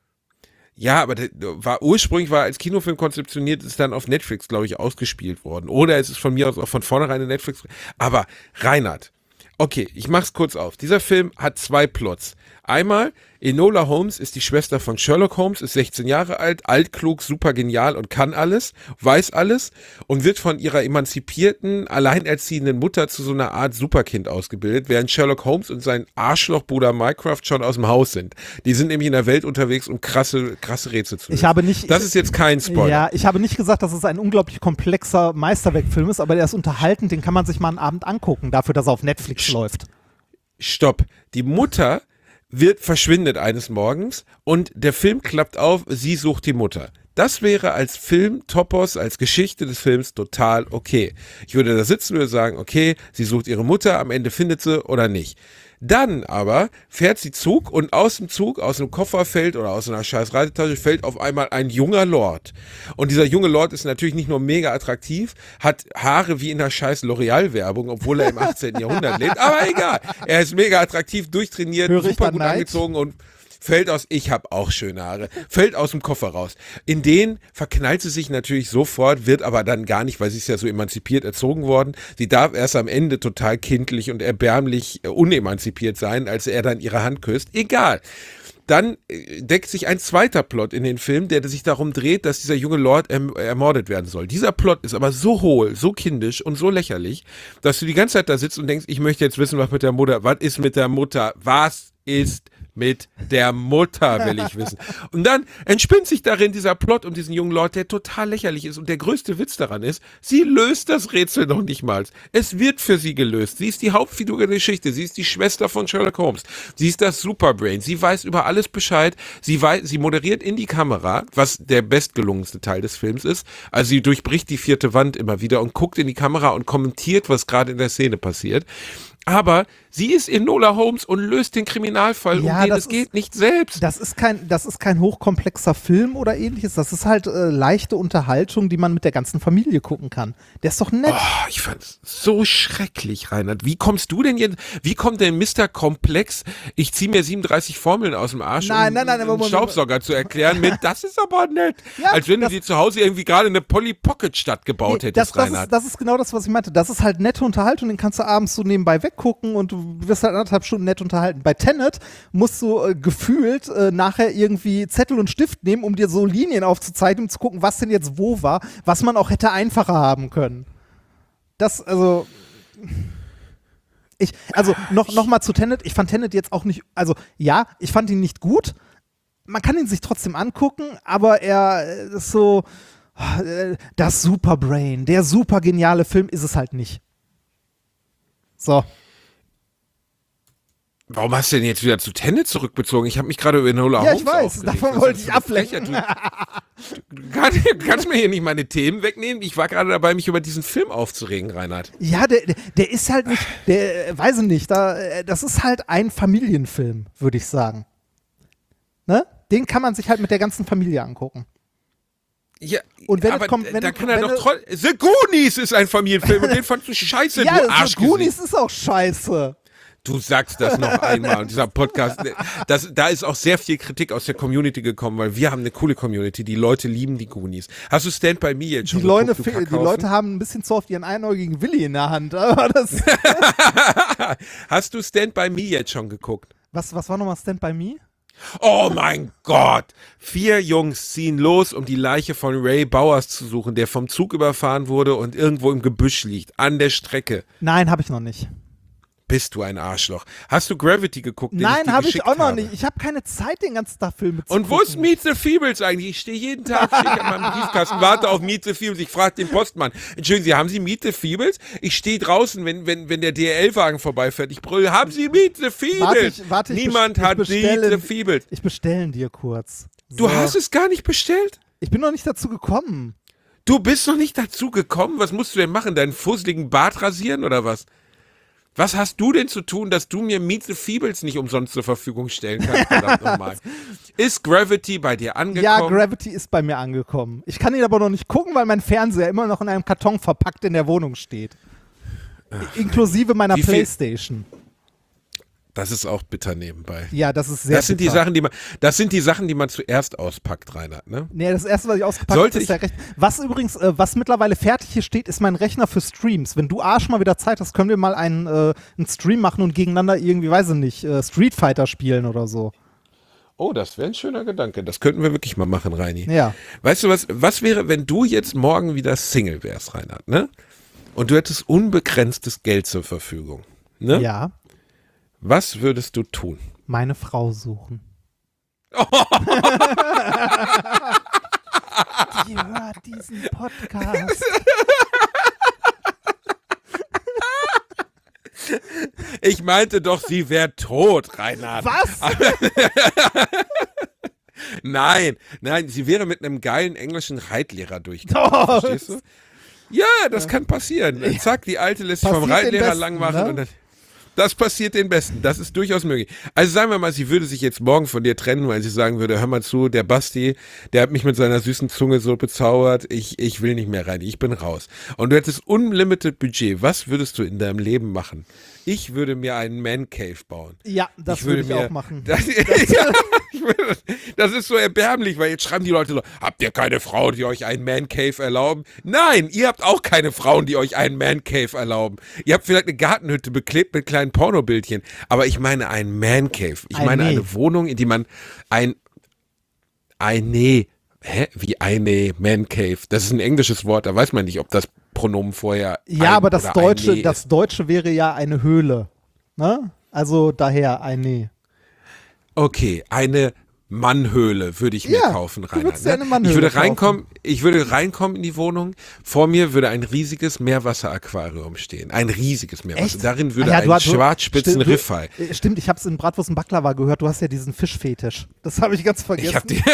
Ja, aber der war ursprünglich war als Kinofilm konzeptioniert, ist dann auf Netflix, glaube ich, ausgespielt worden. Oder es ist von mir aus auch von vornherein eine Netflix. Aber Reinhard, okay, ich mach's kurz auf. Dieser Film hat zwei Plots. Einmal, Enola Holmes ist die Schwester von Sherlock Holmes, ist sechzehn Jahre alt, altklug, super genial und kann alles, weiß alles und wird von ihrer emanzipierten, alleinerziehenden Mutter zu so einer Art Superkind ausgebildet, während Sherlock Holmes und sein Arschlochbruder Mycroft schon aus dem Haus sind. Die sind nämlich in der Welt unterwegs, um krasse, krasse Rätsel zu lösen. Ich habe nicht. Das ist jetzt kein Spoiler. Ja, ich habe nicht gesagt, dass es ein unglaublich komplexer Meisterwerkfilm ist, aber der ist unterhaltend, den kann man sich mal einen Abend angucken, dafür, dass er auf Netflix Sch- läuft. Stopp. Die Mutter wird verschwindet eines Morgens und der Film klappt auf, sie sucht die Mutter. Das wäre als Film-Topos, als Geschichte des Films total okay. Ich würde da sitzen und würde sagen, okay, sie sucht ihre Mutter, am Ende findet sie oder nicht. Dann aber fährt sie Zug und aus dem Zug, aus dem Koffer fällt oder aus einer scheiß Reisetasche fällt auf einmal ein junger Lord. Und dieser junge Lord ist natürlich nicht nur mega attraktiv, hat Haare wie in der scheiß L'Oreal-Werbung, obwohl er im achtzehnten Jahrhundert lebt, aber egal. Er ist mega attraktiv, durchtrainiert, Höre ich super da gut Neid? angezogen und fällt aus, ich habe auch schöne Haare, fällt aus dem Koffer raus. In den verknallt sie sich natürlich sofort, wird aber dann gar nicht, weil sie ist ja so emanzipiert erzogen worden. Sie darf erst am Ende total kindlich und erbärmlich äh, unemanzipiert sein, als er dann ihre Hand küsst. Egal. Dann äh, deckt sich ein zweiter Plot in den Film, der sich darum dreht, dass dieser junge Lord erm- ermordet werden soll. Dieser Plot ist aber so hohl, so kindisch und so lächerlich, dass du die ganze Zeit da sitzt und denkst, ich möchte jetzt wissen, was mit der Mutter, was ist mit der Mutter, was ist mit der Mutter, will ich wissen. Und dann entspinnt sich darin dieser Plot um diesen jungen Lord, der total lächerlich ist. Und der größte Witz daran ist, sie löst das Rätsel noch nicht mal. Es wird für sie gelöst. Sie ist die Hauptfigur der Geschichte. Sie ist die Schwester von Sherlock Holmes. Sie ist das Superbrain. Sie weiß über alles Bescheid. Sie weiß, sie moderiert in die Kamera, was der bestgelungenste Teil des Films ist. Also sie durchbricht die vierte Wand immer wieder und guckt in die Kamera und kommentiert, was gerade in der Szene passiert. Aber sie ist Enola Holmes und löst den Kriminalfall, Ja, um den das es ist- geht, nicht selbst. Das ist kein, das ist kein hochkomplexer Film oder ähnliches. Das ist halt äh, leichte Unterhaltung, die man mit der ganzen Familie gucken kann. Der ist doch nett. Oh, ich fand's so schrecklich, Reinhard. Wie kommst du denn jetzt, wie kommt denn Mister Komplex, ich zieh mir siebenunddreißig Formeln aus dem Arsch, Nein, um nein, nein, einen aber Moment. Staubsauger zu erklären mit, das ist aber nett. Ja, Als wenn du das- dir zu Hause irgendwie gerade eine Polly Pocket Stadt gebaut Nee, hättest, das, das, Reinhard. ist, das ist genau das, was ich meinte. Das ist halt nette Unterhaltung, den kannst du abends so nebenbei weggucken und du wirst halt anderthalb Stunden nett unterhalten. Bei Tenet musst du äh, gefühlt äh, nachher irgendwie Zettel und Stift nehmen, um dir so Linien aufzuzeichnen, um zu gucken, was denn jetzt wo war, was man auch hätte einfacher haben können. Das, also ich, also noch, noch mal zu Tenet, ich fand Tenet jetzt auch nicht, also ja, ich fand ihn nicht gut, man kann ihn sich trotzdem angucken, aber er äh, ist so, äh, das Superbrain, der super geniale Film ist es halt nicht. So. Warum hast du denn jetzt wieder zu Tenet zurückbezogen? Ich habe mich gerade über Enola Ja, Holmes ich weiß, aufgeregt. davon Was wollte ist ich das für eine ablenken. Frechheit? Du, du, kannst, du kannst mir hier nicht meine Themen wegnehmen. Ich war gerade dabei, mich über diesen Film aufzuregen, Reinhard. Ja, der, der- der ist halt nicht, der, äh, weiß ich nicht, da, äh, das ist halt ein Familienfilm, würde ich sagen. Ne? Den kann man sich halt mit der ganzen Familie angucken. Ja, Und wenn es aber kommt- wenn da du- kann er wenn doch du- troll. The Goonies ist ein Familienfilm und den fandst du scheiße, Ja, du das Arschgesicht. Goonies ist auch scheiße. Du sagst das noch einmal und dieser Podcast, das, da ist auch sehr viel Kritik aus der Community gekommen, weil wir haben eine coole Community, die Leute lieben die Goonies. Hast du Stand By Me jetzt schon Die, Leute, geguckt, du fe- die Kackhaufen? Leute haben ein bisschen zu oft ihren einäugigen Willi in der Hand. Aber das, Hast du Stand By Me jetzt schon geguckt? was, was war nochmal Stand By Me? Oh mein Gott! Vier Jungs ziehen los, um die Leiche von Ray Bowers zu suchen, der vom Zug überfahren wurde und irgendwo im Gebüsch liegt, an der Strecke. Nein, habe ich noch nicht. Bist du ein Arschloch. Hast du Gravity geguckt? den Nein, dir habe ich geschickt auch noch habe? nicht. Ich habe keine Zeit, den ganzen Tag Filme zu Und wo gucken. ist Meet the Feebles eigentlich? Ich stehe jeden Tag stehe ich an meinem Briefkasten, warte auf Meet the Feebles. Ich frage den Postmann. Entschuldigen Sie, haben Sie Meet the Feebles? Ich stehe draußen, wenn, wenn, wenn der D H L-Wagen vorbeifährt. Ich brülle, haben Sie Meet the Feebles? Warte, ich, warte, ich Niemand best- hat ich Meet bestelle- the Feebles. Ich bestellen dir kurz. Du So. hast es gar nicht bestellt? Ich bin noch nicht dazu gekommen. Du bist noch nicht dazu gekommen? Was musst du denn machen? Deinen fusseligen Bart rasieren oder was? Was hast du denn zu tun, dass du mir Meet the Feebles nicht umsonst zur Verfügung stellen kannst? Verdammt nochmal. Ist Gravity bei dir angekommen? Ja, Gravity ist bei mir angekommen. Ich kann ihn aber noch nicht gucken, weil mein Fernseher immer noch in einem Karton verpackt in der Wohnung steht. I- Inklusive meiner Wie viel- Playstation. Das ist auch bitter nebenbei. Ja, das ist sehr Das sind die bitter. Sachen, die man, das sind die Sachen, die man zuerst auspackt, Reinhard, ne? Nee, das erste, was ich ausgepackt Sollte habe, ist ich- der Rechner. Was übrigens, äh, was mittlerweile fertig hier steht, ist mein Rechner für Streams. Wenn du Arsch mal wieder Zeit hast, können wir mal einen, äh, einen Stream machen und gegeneinander irgendwie, weiß ich nicht, äh, Street Fighter spielen oder so. Oh, das wäre ein schöner Gedanke. Das könnten wir wirklich mal machen, Reini. Ja. Weißt du was, was wäre, wenn du jetzt morgen wieder Single wärst, Reinhard, ne? Und du hättest unbegrenztes Geld zur Verfügung, ne? Ja. Was würdest du tun? Meine Frau suchen. Die hört diesen Podcast. Ich meinte doch, sie wäre tot, Reinhard. Was? Nein, nein, sie wäre mit einem geilen englischen Reitlehrer durchgekommen, Oh. verstehst du? Ja, das kann passieren. Zack, die Alte lässt sich vom Passiert den Reitlehrer Besten, lang machen ne? und dann... Das passiert den Besten. Das ist durchaus möglich. Also sagen wir mal, sie würde sich jetzt morgen von dir trennen, weil sie sagen würde, hör mal zu, der Basti, der hat mich mit seiner süßen Zunge so bezaubert, ich, ich will nicht mehr rein, ich bin raus. Und du hättest unlimited Budget. Was würdest du in deinem Leben machen? Ich würde mir einen Man Cave bauen. Ja, das Ich würde würde ich mir- auch machen. Das, ja, ich würde, das ist so erbärmlich, weil jetzt schreiben die Leute so, habt ihr keine Frauen, die euch einen Man Cave erlauben? Nein, ihr habt auch keine Frauen, die euch einen Man Cave erlauben. Ihr habt vielleicht eine Gartenhütte beklebt mit kleinen Pornobildchen, aber ich meine einen Man Cave. Ich Ein meine Nee. eine Wohnung, in die man ein, ein Nee, hä, wie eine Man Cave? Das ist ein englisches Wort, da weiß man nicht, ob das Pronomen vorher Ja, ein aber das oder ein Deutsche, Nee das ist. Deutsche wäre ja eine Höhle. Ne? Also daher ein Nee. Okay, eine Mannhöhle würde ich mir Ja, kaufen, du Reinhard. würdest dir ne? eine Mannhöhle ich würde kaufen. reinkommen, ich würde reinkommen in die Wohnung. Vor mir würde ein riesiges Meerwasseraquarium stehen. Ein riesiges Meerwasser. Echt? Darin würde Ah ja, ein du hast- du- schwarzspitzen stimmt, du- Riffhai. äh, Stimmt, ich habe es in Bratwurst und Baklava gehört. Du hast ja diesen Fischfetisch. Das habe ich ganz vergessen. Ich habe die.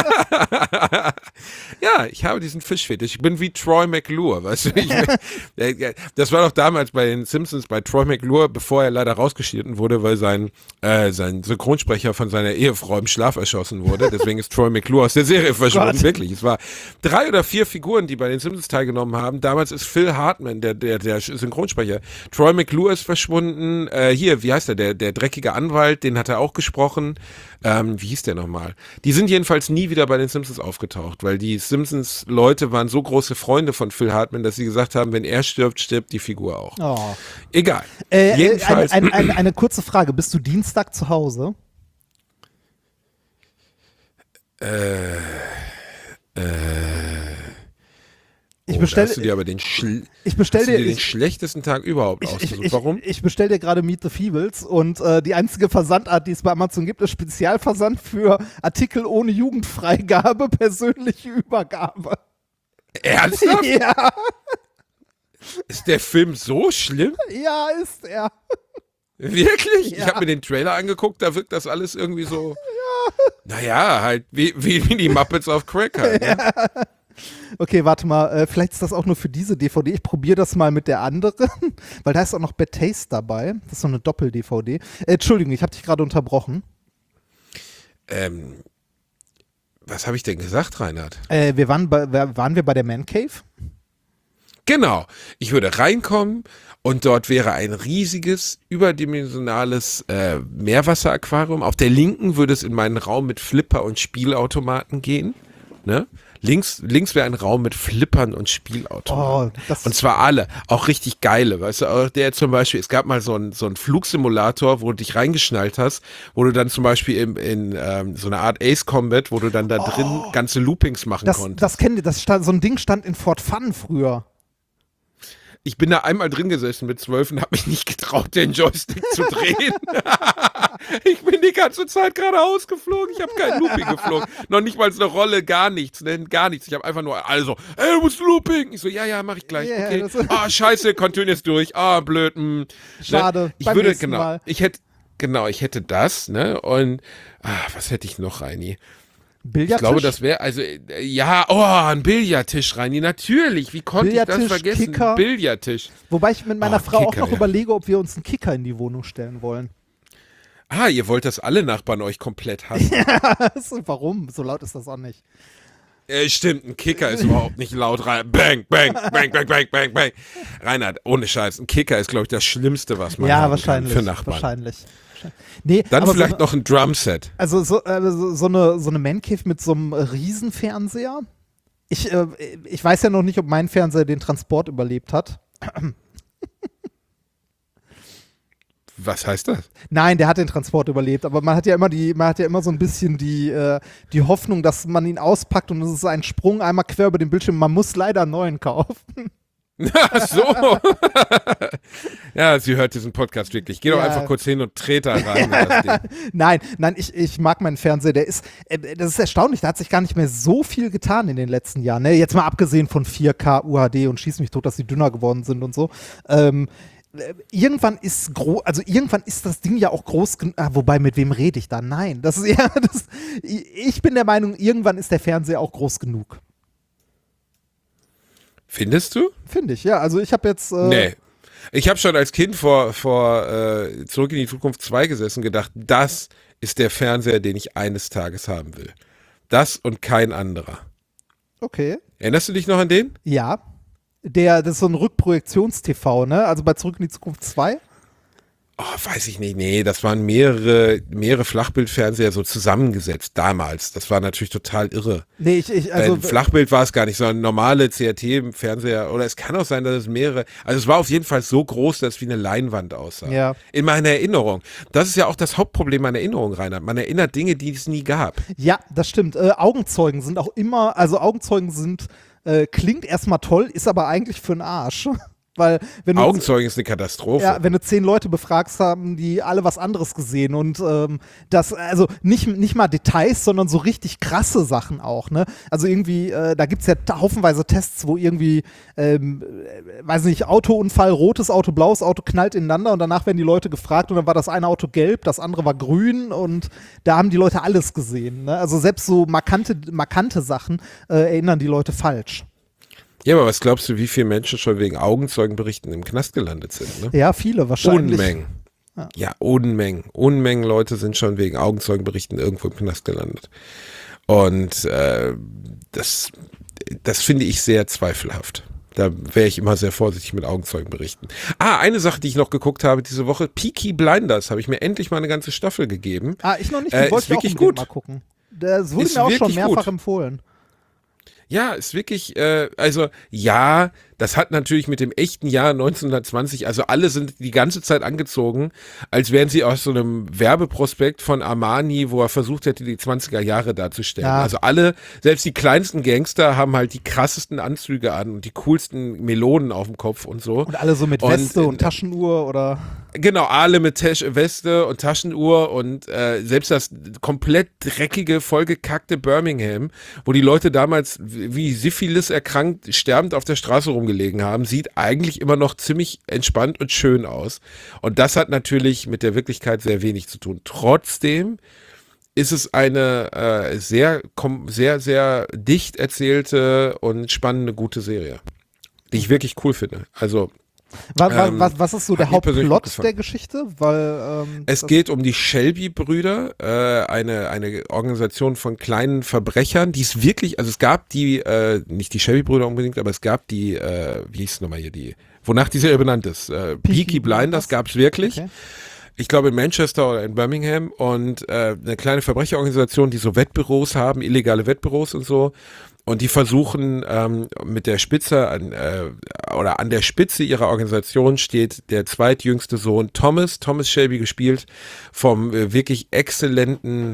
Ja, ich habe diesen Fischfetisch. Ich bin wie Troy McClure, weißt du? Ich, äh, das war doch damals bei den Simpsons, bei Troy McClure, bevor er leider rausgeschnitten wurde, weil sein, äh, sein Synchronsprecher von seiner Ehefrau im Schlaf erschossen wurde. Deswegen ist Troy McClure aus der Serie verschwunden. Gott. Wirklich. Es war drei oder vier Figuren, die bei den Simpsons teilgenommen haben. Damals ist Phil Hartman, der, der, der Synchronsprecher. Troy McClure ist verschwunden. Äh, hier, wie heißt der? Der, der dreckige Anwalt, den hat er auch gesprochen. Ähm, wie hieß der nochmal? Die sind jedenfalls nie wieder bei den Simpsons aufgetaucht, weil die Simpsons-Leute waren so große Freunde von Phil Hartman, dass sie gesagt haben, wenn er stirbt, stirbt die Figur auch. Oh. Egal. Äh, Jedenfalls. Eine, eine, eine, eine kurze Frage. Bist du Dienstag zu Hause? äh, äh, Ich oh, da bestelle hast du dir aber den, schl ich bestell hast du dir, dir den ich, schlechtesten Tag überhaupt ich, ich, ausgesucht. ich, Warum? ich bestell dir gerade Meet the Feebles und äh, die einzige Versandart, die es bei Amazon gibt, ist Spezialversand für Artikel ohne Jugendfreigabe, persönliche Übergabe. Ernsthaft? Ja, Ist der Film so schlimm? ja, ist er. Wirklich? Ja. Ich habe mir den Trailer angeguckt, da wirkt das alles irgendwie so. Naja, halt wie, wie, wie die Muppets auf Crack halt. Ne? Okay, warte mal, äh, vielleicht ist das auch nur für diese D V D. Ich probiere das mal mit der anderen, weil da ist auch noch Bad Taste dabei. Das ist so eine Doppel-D V D. Äh, Entschuldigung, ich habe dich gerade unterbrochen. Ähm, was habe ich denn gesagt, Reinhard? Äh, wir waren, bei, waren wir bei der Man Cave? Genau. Ich würde reinkommen und dort wäre ein riesiges, überdimensionales äh, Meerwasseraquarium. Auf der linken würde es in meinen Raum mit Flipper und Spielautomaten gehen. Ne? Links, links wäre ein Raum mit Flippern und Spielautomaten. Oh, das Und zwar alle, auch richtig geile, weißt du, auch der zum Beispiel, es gab mal so einen so einen Flugsimulator, wo du dich reingeschnallt hast, wo du dann zum Beispiel in, in ähm, so eine Art Ace Combat, wo du dann da drin ganze Loopings machen das, konntest. das kennt ihr, das stand, so ein Ding stand in Fort Fun früher. Ich bin da einmal drin gesessen mit zwölf und habe mich nicht getraut, den Joystick zu drehen. Ich bin die ganze Zeit geradeaus geflogen. Ich habe kein Looping geflogen. Noch nicht mal eine Rolle, gar nichts. Ne? Gar nichts. Ich habe einfach nur, also, ey, du musst Looping. Ich so, ja, ja, mach ich gleich. Ja, Okay. das- Ah, scheiße, Continuous durch. Ah, blöd. Mh. Schade, Ne? Ich beim würde, nächsten genau, Mal. ich hätte, genau, ich hätte das, ne, und, ah, was hätte ich noch, Reini? Ich Billardtisch? glaube, das wäre, also, äh, ja, oh, ein Billardtisch, Reini, natürlich. Wie konnte ich das Billardtisch, vergessen? Kicker. Ein Billardtisch. Wobei ich mit meiner Oh, Frau auch Kicker, noch ja. überlege, ob wir uns einen Kicker in die Wohnung stellen wollen. Ah, ihr wollt, dass alle Nachbarn euch komplett hassen. Warum? So laut ist das auch nicht. äh, stimmt, ein Kicker ist überhaupt nicht laut rein. Bang, bang, bang, bang, bang, bang, bang. Reinhard, ohne Scheiß, ein Kicker ist, glaube ich, das Schlimmste, was man Ja, haben wahrscheinlich. kann für Nachbarn. Wahrscheinlich. Nee, Dann aber vielleicht so, noch ein Drumset. Also so, äh, so, so eine, so eine Man-Cave mit so einem Riesenfernseher. Ich, äh, ich weiß ja noch nicht, ob mein Fernseher den Transport überlebt hat. Was heißt das? Nein, der hat den Transport überlebt, aber man hat ja immer die, man hat ja immer so ein bisschen die, äh, die Hoffnung, dass man ihn auspackt und es ist ein Sprung einmal quer über den Bildschirm. Man muss leider einen neuen kaufen. Ach so. Ja, sie hört diesen Podcast wirklich. Geh doch Ja. einfach kurz hin und trete da rein. in das Ding. Nein, nein, ich, ich mag meinen Fernseher. Der ist, äh, das ist erstaunlich. Da hat sich gar nicht mehr so viel getan in den letzten Jahren. Ne? Jetzt mal abgesehen von vier K U H D und schieß mich tot, dass die dünner geworden sind und so. Ähm, irgendwann ist groß, also irgendwann ist das Ding ja auch groß genug. Ah, wobei, mit wem rede ich da? Nein, das ist ja, das, ich bin der Meinung, irgendwann ist der Fernseher auch groß genug. Findest du? Finde ich, ja. Also ich habe jetzt. Äh, nee. Ich habe schon als Kind vor, vor äh, Zurück in die Zukunft zwei gesessen und gedacht, das ist der Fernseher, den ich eines Tages haben will. Das und kein anderer. Okay. Erinnerst du dich noch an den? Ja. Der, das ist so ein Rückprojektions-T V, ne? Also bei Zurück in die Zukunft zwei. Oh, weiß ich nicht. Nee, das waren mehrere, mehrere Flachbildfernseher so zusammengesetzt damals. Das war natürlich total irre. Nee, ich, ich also. Ein Flachbild war es gar nicht, sondern normale C R T-Fernseher. Oder es kann auch sein, dass es mehrere. Also es war auf jeden Fall so groß, dass es wie eine Leinwand aussah. Ja. In meiner Erinnerung. Das ist ja auch das Hauptproblem meiner Erinnerung, Reinhard. Man erinnert Dinge, die es nie gab. Ja, das stimmt. Äh, Augenzeugen sind auch immer, also Augenzeugen sind, äh, klingt erstmal toll, ist aber eigentlich für den Arsch. Weil, wenn du, Augenzeugen ist eine Katastrophe. Ja, wenn du zehn Leute befragst, haben die alle was anderes gesehen und ähm, das, also nicht, nicht mal Details, sondern so richtig krasse Sachen auch, ne? Also irgendwie, äh, da gibt's ja haufenweise Tests, wo irgendwie, ähm, äh, weiß nicht, Autounfall, rotes Auto, blaues Auto knallt ineinander und danach werden die Leute gefragt und dann war das eine Auto gelb, das andere war grün und da haben die Leute alles gesehen, ne? Also selbst so markante, markante Sachen äh, erinnern die Leute falsch. Ja, aber was glaubst du, wie viele Menschen schon wegen Augenzeugenberichten im Knast gelandet sind? Ne? Ja, viele wahrscheinlich. Unmengen. Ja. ja, Unmengen. Unmengen Leute sind schon wegen Augenzeugenberichten irgendwo im Knast gelandet. Und äh, das, das finde ich sehr zweifelhaft. Da wäre ich immer sehr vorsichtig mit Augenzeugenberichten. Ah, eine Sache, die ich noch geguckt habe diese Woche, Peaky Blinders, habe ich mir endlich mal eine ganze Staffel gegeben. Ah, ich noch nicht, die äh, wollte ist ich auch wirklich unbedingt gut. mal gucken. Das wurde Ist mir auch schon wirklich mehrfach gut. empfohlen. Ja, ist wirklich, äh, also ja, das hat natürlich mit dem echten Jahr neunzehnhundertzwanzig, also alle sind die ganze Zeit angezogen, als wären sie aus so einem Werbeprospekt von Armani, wo er versucht hätte, die zwanziger Jahre darzustellen. Ja. Also alle, selbst die kleinsten Gangster haben halt die krassesten Anzüge an und die coolsten Melonen auf dem Kopf und so. Und alle so mit Und, Weste und, äh, Taschenuhr oder. Genau, alle mit Tasch Weste und Taschenuhr und äh, selbst das komplett dreckige, vollgekackte Birmingham, wo die Leute damals wie Syphilis erkrankt, sterbend auf der Straße rumgelegen haben, sieht eigentlich immer noch ziemlich entspannt und schön aus. Und das hat natürlich mit der Wirklichkeit sehr wenig zu tun. Trotzdem ist es eine äh, sehr, sehr, sehr dicht erzählte und spannende, gute Serie, die ich wirklich cool finde. Also Was, Ähm, was, was ist so der hat mir persönlich gut Hauptplot gefallen. der Geschichte? Weil, ähm, Es das- geht um die Shelby-Brüder, äh, eine, eine Organisation von kleinen Verbrechern, die es wirklich, also es gab die, äh, nicht die Shelby-Brüder unbedingt, aber es gab die, äh, wie hieß es nochmal hier, die, wonach die Serie benannt ist, äh, Peaky Blinders gab es wirklich. Okay. Ich glaube in Manchester oder in Birmingham und äh, eine kleine Verbrecherorganisation, die so Wettbüros haben, illegale Wettbüros und so. Und die versuchen ähm, mit der Spitze an, äh, oder an der Spitze ihrer Organisation steht der zweitjüngste Sohn Thomas, Thomas Shelby, gespielt vom äh, wirklich exzellenten,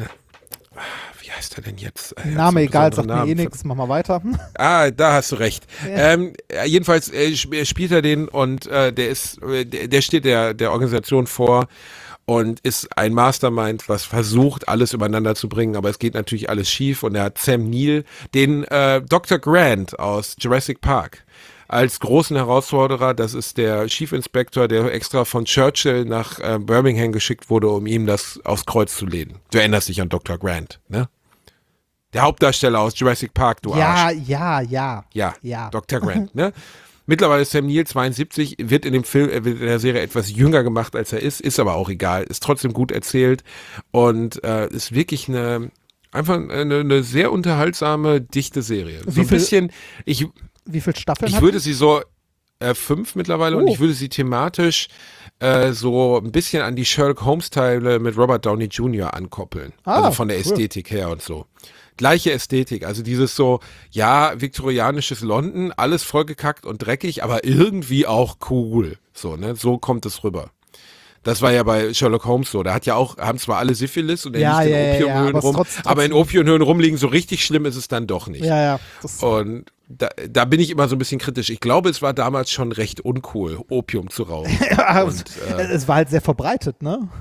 wie heißt er denn jetzt? Er hat so Name einen egal, besonderen sagt mir eh Namen. nichts, mach mal weiter. Ah, da hast du recht. Ähm, äh, jedenfalls äh, sp- spielt er den und äh, der ist, äh, der, der steht der, der Organisation vor und ist ein Mastermind, was versucht, alles übereinander zu bringen, aber es geht natürlich alles schief und er hat Sam Neill, den äh, Doktor Grant aus Jurassic Park, als großen Herausforderer. Das ist der Chief Inspector, der extra von Churchill nach äh, Birmingham geschickt wurde, um ihm das aufs Kreuz zu legen. Du erinnerst dich an Doktor Grant, ne? Der Hauptdarsteller aus Jurassic Park, du Ja, Arsch. ja, ja. Ja, Ja. Doktor Grant, ne? Mittlerweile ist Sam Neill zweiundsiebzig, wird in dem Film, er wird in der Serie etwas jünger gemacht, als er ist, ist aber auch egal, ist trotzdem gut erzählt und äh, ist wirklich eine, einfach eine, eine sehr unterhaltsame, dichte Serie. So Wie ein viel- bisschen, ich, Wie viele Staffeln ich hat würde die? sie so äh, fünf mittlerweile und Oh. ich würde sie thematisch äh, so ein bisschen an die Sherlock Holmes Teile mit Robert Downey Junior ankoppeln. Ah, also von der cool. Ästhetik her und so. Gleiche Ästhetik, also dieses so, ja, viktorianisches London, alles vollgekackt und dreckig, aber irgendwie auch cool. So, ne, so kommt es rüber. Das war ja bei Sherlock Holmes so. Da hat ja auch, haben zwar alle Syphilis und er Ja, liegt ja, ja, in ja, Opiumhöhlen aber es rum, trotz- aber in trotzdem- Opiumhöhlen rumliegen, so richtig schlimm ist es dann doch nicht. Ja, ja. Das, Und da, da bin ich immer so ein bisschen kritisch. Ich glaube, es war damals schon recht uncool, Opium zu rauchen. ja, Und, äh, es war halt sehr verbreitet, ne?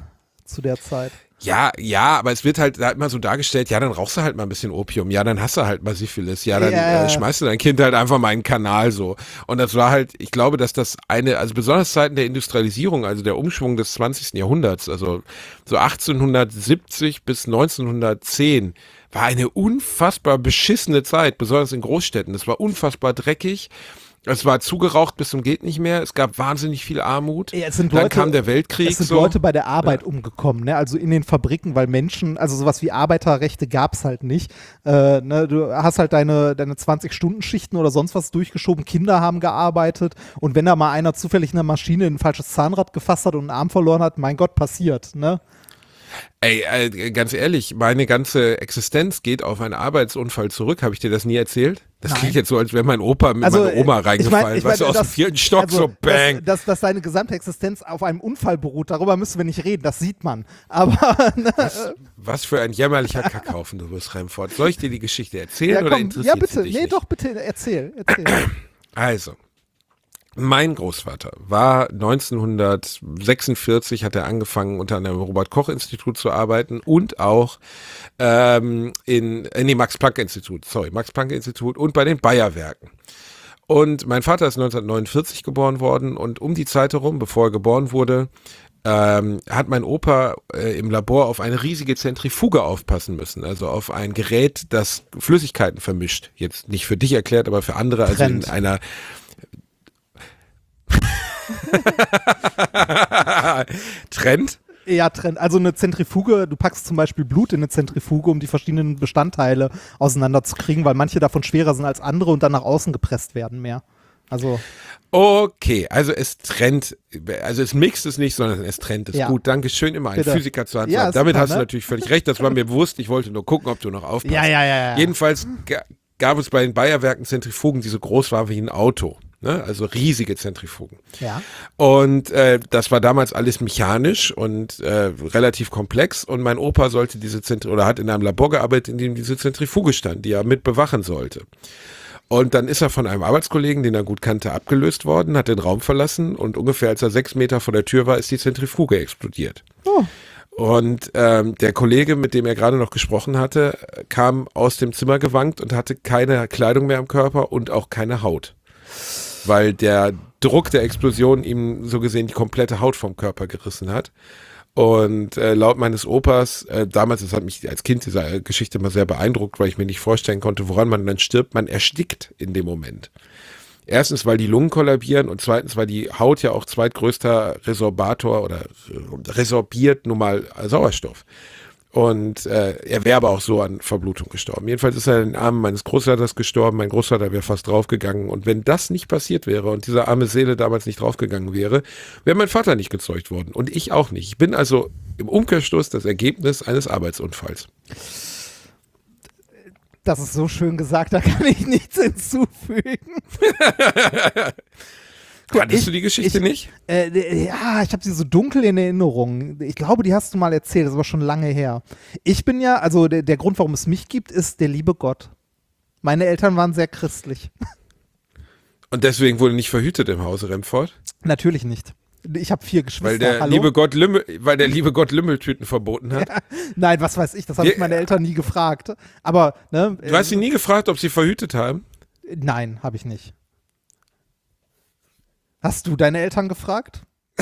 zu der Zeit. Ja, ja, aber es wird halt da immer so dargestellt, ja, dann rauchst du halt mal ein bisschen Opium, ja, dann hast du halt mal Syphilis, ja, dann Ja. äh, schmeißt du dein Kind halt einfach mal in den Kanal so. Und das war halt, ich glaube, dass das eine, also besonders Zeiten der Industrialisierung, also der Umschwung des zwanzigsten Jahrhunderts, also so achtzehnhundertsiebzig bis neunzehnhundertzehn, war eine unfassbar beschissene Zeit, besonders in Großstädten. Es war unfassbar dreckig. Es war zugeraucht bis zum geht nicht mehr. Es gab wahnsinnig viel Armut. Ja, es sind Dann Leute, kam der Weltkrieg. Es sind so. Leute bei der Arbeit ja. umgekommen, ne? Also in den Fabriken, weil Menschen, also sowas wie Arbeiterrechte gab es halt nicht. Äh, ne? Du hast halt deine, deine zwanzig-Stunden-Schichten oder sonst was durchgeschoben. Kinder haben gearbeitet. Und wenn da mal einer zufällig in der Maschine ein falsches Zahnrad gefasst hat und einen Arm verloren hat, mein Gott, passiert, ne? Ey, äh, ganz ehrlich, meine ganze Existenz geht auf einen Arbeitsunfall zurück. Habe ich dir das nie erzählt? Das Nein. klingt jetzt so, als wäre mein Opa mit Also, meiner Oma reingefallen. ich mein, ich weißt du, mein, aus das, dem vierten Stock also, so bang. Dass, dass, dass deine gesamte Existenz auf einem Unfall beruht, darüber müssen wir nicht reden, das sieht man. Aber ne, was, was für ein jämmerlicher Kackhaufen du bist, Remford. Soll ich dir die Geschichte erzählen ja, oder komm, interessiert ja, bitte, sie dich nee, nicht? doch, bitte, erzähl, erzähl. Also, mein Großvater war neunzehnhundertsechsundvierzig, hat er angefangen, unter einem Robert-Koch-Institut zu arbeiten und auch ähm, in, äh, nee, Max-Planck-Institut, sorry, Max-Planck-Institut und bei den Bayer-Werken. Und mein Vater ist neunzehnhundertneunundvierzig geboren worden und um die Zeit herum, bevor er geboren wurde, ähm, hat mein Opa äh, im Labor auf eine riesige Zentrifuge aufpassen müssen, also auf ein Gerät, das Flüssigkeiten vermischt. Jetzt nicht für dich erklärt, aber für andere, also Trend. in einer Trend? Ja, Trend. Also eine Zentrifuge, du packst zum Beispiel Blut in eine Zentrifuge, um die verschiedenen Bestandteile auseinanderzukriegen, weil manche davon schwerer sind als andere und dann nach außen gepresst werden mehr. Also Okay, also es trennt, also es mixt es nicht, sondern es trennt es. Ja. Gut, danke schön, immer ein Bitte. Physiker zu Hand. Ja, Damit super, hast ne? du natürlich völlig recht, das war mir bewusst, ich wollte nur gucken, ob du noch aufpasst. Ja, ja, ja, ja. Jedenfalls ga- gab es bei den Bayer-Werken Zentrifugen, die so groß waren wie ein Auto. Ne? Also riesige Zentrifugen. Ja. Und äh, das war damals alles mechanisch und äh, relativ komplex. Und mein Opa sollte diese Zentri- oder hat in einem Labor gearbeitet, in dem diese Zentrifuge stand, die er mit bewachen sollte. Und dann ist er von einem Arbeitskollegen, den er gut kannte, abgelöst worden, hat den Raum verlassen und ungefähr als er sechs Meter vor der Tür war, ist die Zentrifuge explodiert. Oh. Und ähm, der Kollege, mit dem er gerade noch gesprochen hatte, kam aus dem Zimmer gewankt und hatte keine Kleidung mehr am Körper und auch keine Haut. Weil der Druck der Explosion ihm so gesehen die komplette Haut vom Körper gerissen hat. Und äh, laut meines Opas, äh, damals, das hat mich als Kind diese Geschichte mal sehr beeindruckt, weil ich mir nicht vorstellen konnte, woran man dann stirbt, man erstickt in dem Moment. Erstens, weil die Lungen kollabieren und zweitens, weil die Haut ja auch zweitgrößter Resorbator oder äh, resorbiert nun mal Sauerstoff. Und äh, er wäre aber auch so an Verblutung gestorben. Jedenfalls ist er in den Armen meines Großvaters gestorben. Mein Großvater wäre fast draufgegangen. Und wenn das nicht passiert wäre und diese arme Seele damals nicht draufgegangen wäre, wäre mein Vater nicht gezeugt worden. Und ich auch nicht. Ich bin also im Umkehrschluss das Ergebnis eines Arbeitsunfalls. Das ist so schön gesagt, da kann ich nichts hinzufügen. Kanntest ich, du die Geschichte ich, nicht? Äh, ja, ich habe sie so dunkel in Erinnerung. Ich glaube, die hast du mal erzählt, das war schon lange her. Ich bin ja, also der, der Grund, warum es mich gibt, ist der liebe Gott. Meine Eltern waren sehr christlich. Und deswegen wurde nicht verhütet im Hause Remford? Natürlich nicht. Ich habe vier Geschwister. Weil der, Hallo? liebe Gott Lümmel, weil der liebe Gott Lümmeltüten verboten hat? Ja, nein, was weiß ich, das habe ich meine Eltern nie gefragt. Aber, ne? Du hast sie nie gefragt, ob sie verhütet haben? Nein, habe ich nicht. Hast du deine Eltern gefragt?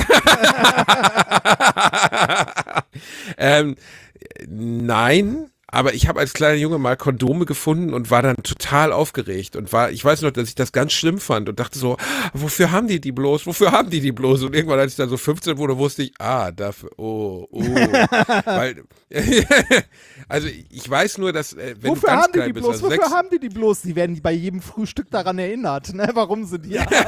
ähm, nein, aber ich habe als kleiner Junge mal Kondome gefunden und war dann total aufgeregt und war, ich weiß noch, dass ich das ganz schlimm fand und dachte so, wofür haben die die bloß, wofür haben die die bloß? Und irgendwann, als ich dann so fünfzehn wurde, wusste ich, ah, dafür, oh, oh, weil, also ich weiß nur, dass, äh, wenn wofür du ganz haben die klein die bist, bloß? also Wofür sechs, haben die die bloß? Die werden bei jedem Frühstück daran erinnert, ne? Warum sie die haben.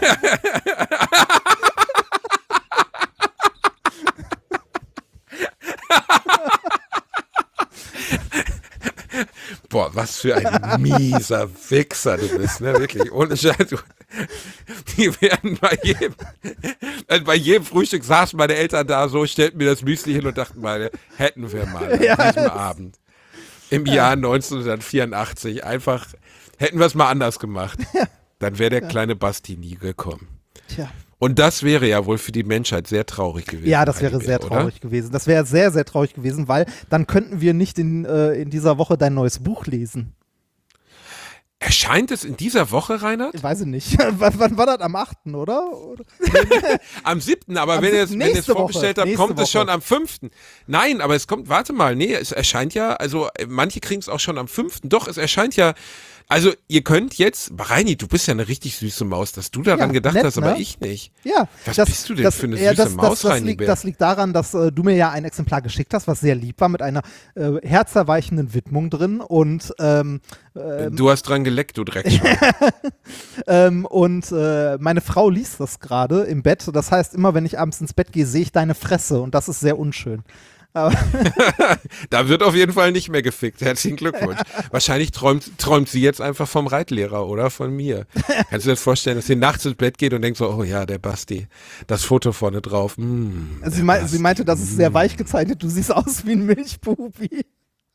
boah, was für ein mieser Wichser du bist, ne, wirklich, ohne Scheiß. Du- Die werden bei jedem, also bei jedem Frühstück saßen meine Eltern da so, stellten mir das Müsli hin und dachten meine, hätten wir mal an Ja, diesem das- Abend im Jahr neunzehnhundertvierundachtzig einfach, hätten wir es mal anders gemacht, dann wäre der kleine Basti nie gekommen. Tja. Und das wäre ja wohl für die Menschheit sehr traurig gewesen. Ja, das wäre Heidi sehr Bär, traurig oder? gewesen. Das wäre sehr, sehr traurig gewesen, weil dann könnten wir nicht in, äh, in dieser Woche dein neues Buch lesen. Erscheint es in dieser Woche, Reinhard? Ich weiß es nicht. wann, wann war das? Am achten, oder? oder? Am siebten, aber Am wenn ihr es siebten, wenn ihr es nächste vorbestellt Woche, habt, nächste kommt es Woche. schon am fünften. Nein, aber es kommt, warte mal, nee, es erscheint ja, also äh, manche kriegen es auch schon am fünften. Doch, es erscheint ja, also ihr könnt jetzt, Reini, du bist ja eine richtig süße Maus, dass du daran Ja, gedacht nett, hast, aber ne? ich nicht. Ja. Was das, bist du denn das, für eine ja, süße das, Maus, das, das, Reini liegt, Bär? das liegt daran, dass äh, du mir ja ein Exemplar geschickt hast, was sehr lieb war, mit einer äh, herzerweichenden Widmung drin und ähm, ähm, Du hast dran geleckt, du Dreckschwein. ähm, und äh, meine Frau liest das gerade im Bett. Das heißt, immer wenn ich abends ins Bett gehe, sehe ich deine Fresse und das ist sehr unschön. Aber Da wird auf jeden Fall nicht mehr gefickt. Herzlichen Glückwunsch. Wahrscheinlich träumt, träumt sie jetzt einfach vom Reitlehrer oder von mir. Kannst du dir das vorstellen, dass sie nachts ins Bett geht und denkt so, oh ja, der Basti, das Foto vorne drauf. Mm, sie, der mei Basti. sie meinte, das ist sehr weich gezeichnet. Du siehst aus wie ein Milchbubi.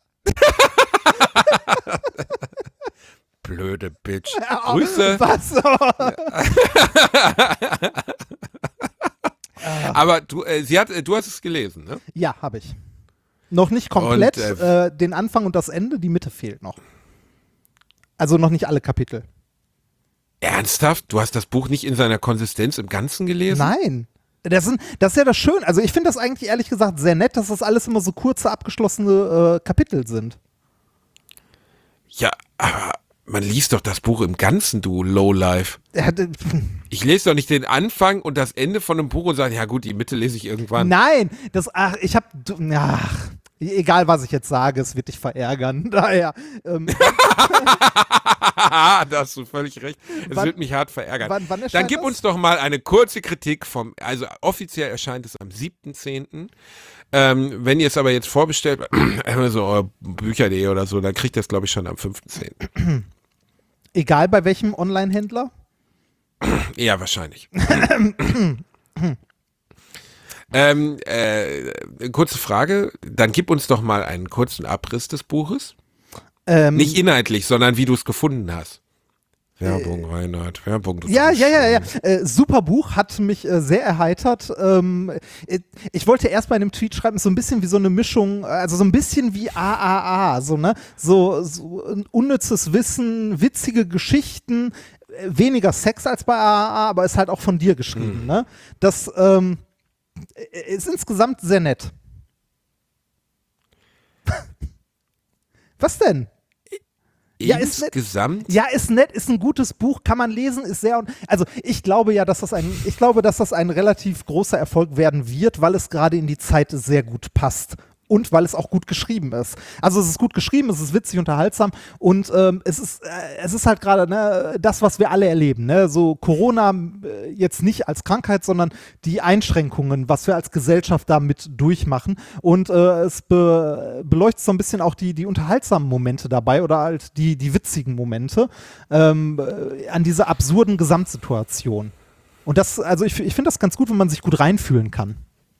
Blöde Bitch. Grüße. Was? Aber du, äh, sie hat, äh, du hast es gelesen, ne? Ja, habe ich. Noch nicht komplett. Und, äh, äh, den Anfang und das Ende, die Mitte fehlt noch. Also noch nicht alle Kapitel. Ernsthaft? Du hast das Buch nicht in seiner Konsistenz im Ganzen gelesen? Nein. Das, sind, das ist ja das Schöne. Also ich finde das eigentlich ehrlich gesagt sehr nett, dass das alles immer so kurze, abgeschlossene äh, Kapitel sind. Ja, aber man liest doch das Buch im Ganzen, du Lowlife. Er hatte- Ich lese doch nicht den Anfang und das Ende von einem Buch und sage, ja gut, die Mitte lese ich irgendwann. Nein, das, ach, ich hab, du- ach, egal was ich jetzt sage, es wird dich verärgern. Daher, ähm, Da hast du völlig recht. Es Wann- wird mich hart verärgern. wann- wann Dann erscheint gib das? uns doch mal eine kurze Kritik vom, also offiziell erscheint es am siebten zehnten Ähm, wenn ihr es aber jetzt vorbestellt, so Bücher punkt de oder so, dann kriegt ihr es, glaube ich, schon am fünften zehnten egal bei welchem Online-Händler. Ja, wahrscheinlich. ähm, äh, kurze Frage, dann gib uns doch mal einen kurzen Abriss des Buches. Ähm, Nicht inhaltlich, sondern wie du es gefunden hast. Werbung, Reinhard, Werbung. Du Ja, bist ja, ja, ja. schön. Äh, super Buch, hat mich äh, sehr erheitert. Ähm, äh, ich wollte erst bei einem Tweet schreiben, so ein bisschen wie so eine Mischung, also so ein bisschen wie A A A, so, ne? So, so ein unnützes Wissen, witzige Geschichten, äh, weniger Sex als bei A A A, aber ist halt auch von dir geschrieben, Mhm. ne? Das ähm, äh, ist insgesamt sehr nett. Was denn? Ja, ist nett. Insgesamt? Ja, ist nett, ist ein gutes Buch, kann man lesen, ist sehr, also ich glaube ja, dass das ein, ich glaube, dass das ein relativ großer Erfolg werden wird, weil es gerade in die Zeit sehr gut passt. Und weil es auch gut geschrieben ist. Also es ist gut geschrieben, es ist witzig, unterhaltsam und ähm, es ist äh, es ist halt gerade ne, das, was wir alle erleben. Ne? So Corona äh, jetzt nicht als Krankheit, sondern die Einschränkungen, was wir als Gesellschaft damit durchmachen. Und äh, es be beleuchtet so ein bisschen auch die, die unterhaltsamen Momente dabei oder halt die, die witzigen Momente ähm, äh, an dieser absurden Gesamtsituation. Und das, also ich, ich finde das ganz gut, wenn man sich gut reinfühlen kann.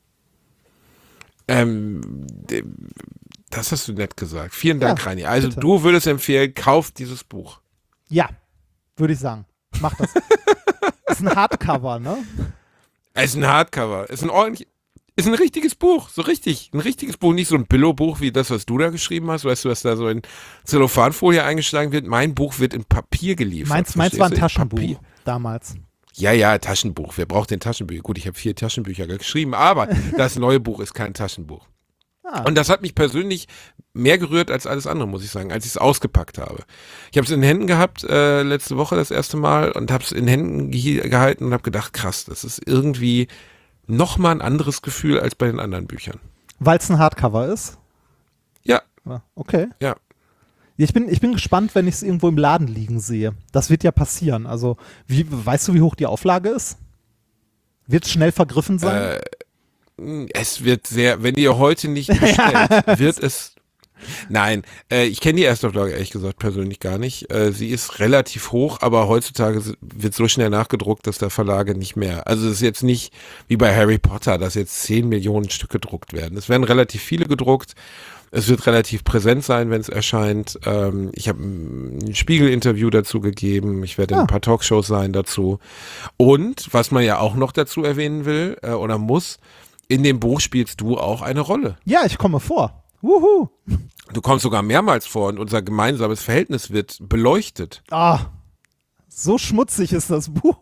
Ähm, das hast du nett gesagt. Vielen Dank, Ja, Reini. Also bitte. du würdest empfehlen, kauft dieses Buch. Ja, würde ich sagen. Mach das. Ist ein Hardcover, ne? Es ist ein Hardcover. Es ist ein ordentlich, ist ein richtiges Buch. So richtig. Ein richtiges Buch. Nicht so ein Billo-Buch wie das, was du da geschrieben hast. Weißt du, was da so in Zellophanfolie eingeschlagen wird? Mein Buch wird in Papier geliefert. Meins, meins war ein verstehst du? In Taschenbuch Papier. damals. Ja, ja, Taschenbuch. Wer braucht denn Taschenbücher? Gut, ich habe vier Taschenbücher geschrieben, aber das neue Buch ist kein Taschenbuch. Ah. Und das hat mich persönlich mehr gerührt als alles andere, muss ich sagen, als ich es ausgepackt habe. Ich habe es in den Händen gehabt, äh, letzte Woche das erste Mal und habe es in den Händen ge gehalten und habe gedacht, krass, das ist irgendwie nochmal ein anderes Gefühl als bei den anderen Büchern. Weil es ein Hardcover ist? Ja, Ja, okay. ja. Ich bin, ich bin gespannt, wenn ich es irgendwo im Laden liegen sehe. Das wird ja passieren. Also, wie, weißt du, wie hoch die Auflage ist? Wird es schnell vergriffen sein? Äh, es wird sehr, wenn ihr heute nicht bestellt, wird es. Nein, äh, ich kenne die Erstauflage ehrlich gesagt persönlich gar nicht. Äh, sie ist relativ hoch, aber heutzutage wird so schnell nachgedruckt, dass der Verlage nicht mehr. Also es ist jetzt nicht wie bei Harry Potter, dass jetzt zehn Millionen Stück gedruckt werden. Es werden relativ viele gedruckt. Es wird relativ präsent sein, wenn es erscheint. Ähm, ich habe ein Spiegel-Interview dazu gegeben. Ich werde in Ah. ein paar Talkshows sein dazu. Und, was man ja auch noch dazu erwähnen will äh, oder muss, in dem Buch spielst du auch eine Rolle. Ja, ich komme vor. Wuhu. Du kommst sogar mehrmals vor und unser gemeinsames Verhältnis wird beleuchtet. Ah, so schmutzig ist das Buch.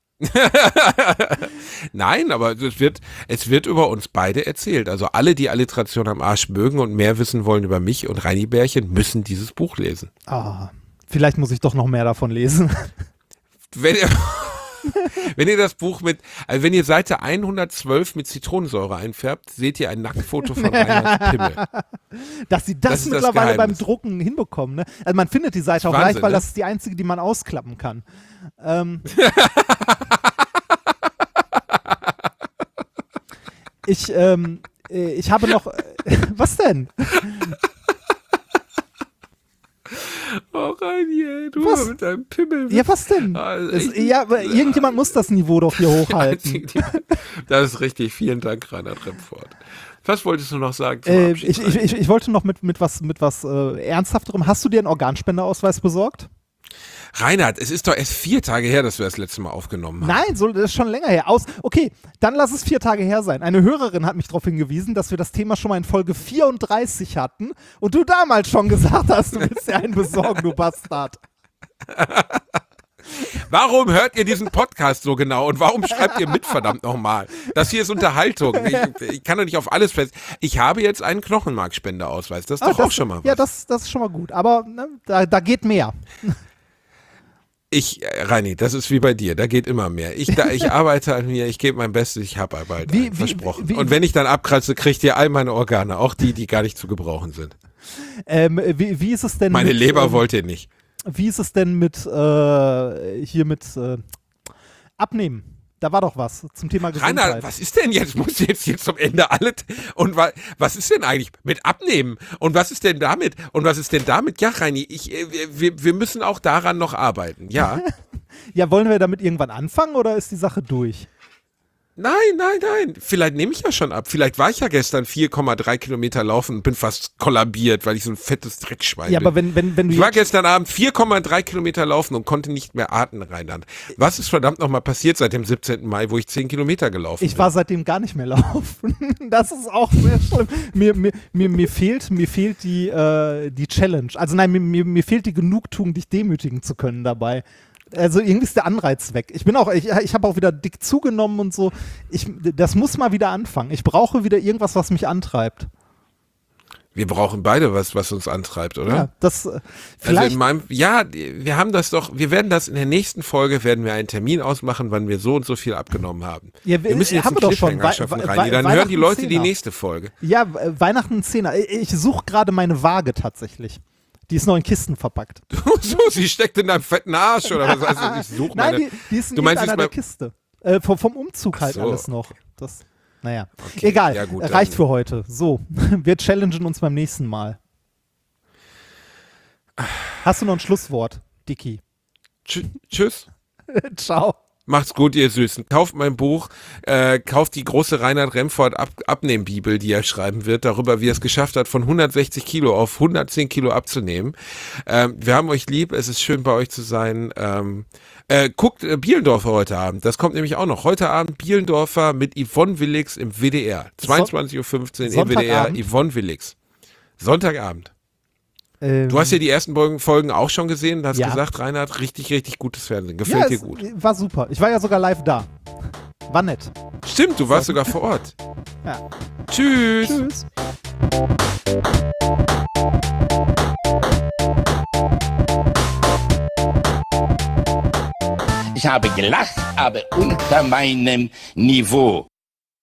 Nein, aber es wird, es wird über uns beide erzählt. Also alle, die Alliteration am Arsch mögen und mehr wissen wollen über mich und Reini Bärchen, müssen dieses Buch lesen. Ah, vielleicht muss ich doch noch mehr davon lesen. Wenn ihr, wenn ihr das Buch mit, also wenn ihr Seite hundertzwölf mit Zitronensäure einfärbt, seht ihr ein Nacktfoto von Reinhards Pimmel. Dass sie das, Das ist das mittlerweile beim Geheimnis. Drucken hinbekommen. Ne? Also man findet die Seite Das auch ist leicht, Wahnsinn, weil ne? das ist die einzige, die man ausklappen kann. Ähm, ich, ähm, äh, ich habe noch, äh, was denn? Oh Reini, ey, du Was? mit deinem Pimmel. Ja, was denn? Also Das, ich- ja, aber irgendjemand muss das Niveau doch hier hochhalten. Das ist richtig. Vielen Dank, Reinhard Remford. Was wolltest du noch sagen zum Äh, Abschied? ich, ich, ich, ich wollte noch mit, mit was, mit was äh, Ernsthafterem. Hast du dir einen Organspendeausweis besorgt? Reinhard, es ist doch erst vier Tage her, dass wir das letzte Mal aufgenommen haben. Nein, so, das ist schon länger her. Aus, okay, dann lass es vier Tage her sein. Eine Hörerin hat mich darauf hingewiesen, dass wir das Thema schon mal in Folge vierunddreißig hatten und du damals schon gesagt hast, du willst dir einen besorgen, du Bastard. Warum hört ihr diesen Podcast so genau und warum schreibt ihr mit, verdammt nochmal? Das hier ist Unterhaltung. Ich, ich kann doch nicht auf alles fest. Ich habe jetzt einen Knochenmarkspendeausweis. Das ist Ah, doch das, auch schon mal was. Ja, das, das ist schon mal gut. Aber ne, da, da geht mehr. Ich, äh, Reini, das ist wie bei dir, da geht immer mehr. Ich, da, ich arbeite an mir, ich gebe mein Bestes, ich habe bald Wie- einen, wie- versprochen. wie- Und wenn ich dann abkratze, kriegt ihr all meine Organe, auch die, die gar nicht zu gebrauchen sind. Ähm, wie, wie ist es denn Meine mit, Leber ähm, wollt ihr nicht. Wie ist es denn mit äh, hier mit äh, Abnehmen? Da war doch was zum Thema Gesundheit. Rainer, was ist denn jetzt? Muss jetzt hier zum Ende alle. Und wa was ist denn eigentlich mit Abnehmen? Und was ist denn damit? Und was ist denn damit? Ja, Reini, ich, äh, wir, wir müssen auch daran noch arbeiten. Ja. Ja, wollen wir damit irgendwann anfangen oder ist die Sache durch? Nein, nein, nein. Vielleicht nehme ich ja schon ab. Vielleicht war ich ja gestern vier Komma drei Kilometer laufen und bin fast kollabiert, weil ich so ein fettes Dreckschwein Ja, bin. aber wenn, wenn, wenn du Ich war jetzt, gestern Abend vier Komma drei Kilometer laufen und konnte nicht mehr atmen, Reinhard. Was ist verdammt nochmal passiert seit dem siebzehnten Mai, wo ich zehn Kilometer gelaufen ich bin? war seitdem gar nicht mehr laufen. Das ist auch sehr schlimm. Mir, mir, mir, mir fehlt, mir fehlt die, äh, die Challenge. Also nein, mir, mir, mir fehlt die Genugtuung, dich demütigen zu können dabei. Also irgendwie ist der Anreiz weg. Ich bin auch, ich, ich habe auch wieder dick zugenommen und so. Ich, das muss mal wieder anfangen. Ich brauche wieder irgendwas, was mich antreibt. Wir brauchen beide was, was uns antreibt, oder? Ja, das äh, Also vielleicht. in meinem, ja, wir haben das doch, wir werden das in der nächsten Folge, werden wir einen Termin ausmachen, wann wir so und so viel abgenommen haben. Ja, wir- wir müssen jetzt haben einen wir doch schon. Cliffhanger Wei- schaffen, Wei- Reini. Dann Wei- hören die Leute die Weihnachten nächste Folge. Ja, äh, Weihnachten Zehner. Ich, ich suche gerade meine Waage tatsächlich. Die ist noch in Kisten verpackt. So, sie steckt in deinem fetten Arsch oder was heißt das? Ich suche Nein, meine. die, die ist in du meinst, einer die der ist bei- Kiste. Äh, vom, vom Umzug Ach halt so, alles noch. okay. Das, naja, Okay, egal. ja gut, reicht dann- für heute. So, wir challengen uns beim nächsten Mal. Hast du noch ein Schlusswort, Dicky? Tsch tschüss. Ciao. Macht's gut, ihr Süßen. Kauft mein Buch, äh, kauft die große Reinhard Remford Ab Abnehmbibel, die er schreiben wird, darüber, wie er es geschafft hat, von hundertsechzig Kilo auf hundertzehn Kilo abzunehmen. Ähm, wir haben euch lieb, es ist schön bei euch zu sein. Ähm, äh, guckt äh, Bielendorfer heute Abend, das kommt nämlich auch noch. Heute Abend Bielendorfer mit Yvonne Willigs im W D R. zweiundzwanzig Uhr fünfzehn im W D R, Sonntagabend? Yvonne Willigs. Sonntagabend. Ähm, Du hast ja die ersten Folgen auch schon gesehen, hast Ja. gesagt, Reinhard, richtig, richtig gutes Fernsehen. Gefällt ja, dir es gut. war super. Ich war ja sogar live da. War nett. Stimmt, du warst sogar vor Ort. Ja. Tschüss. Tschüss. Ich habe gelacht, aber unter meinem Niveau.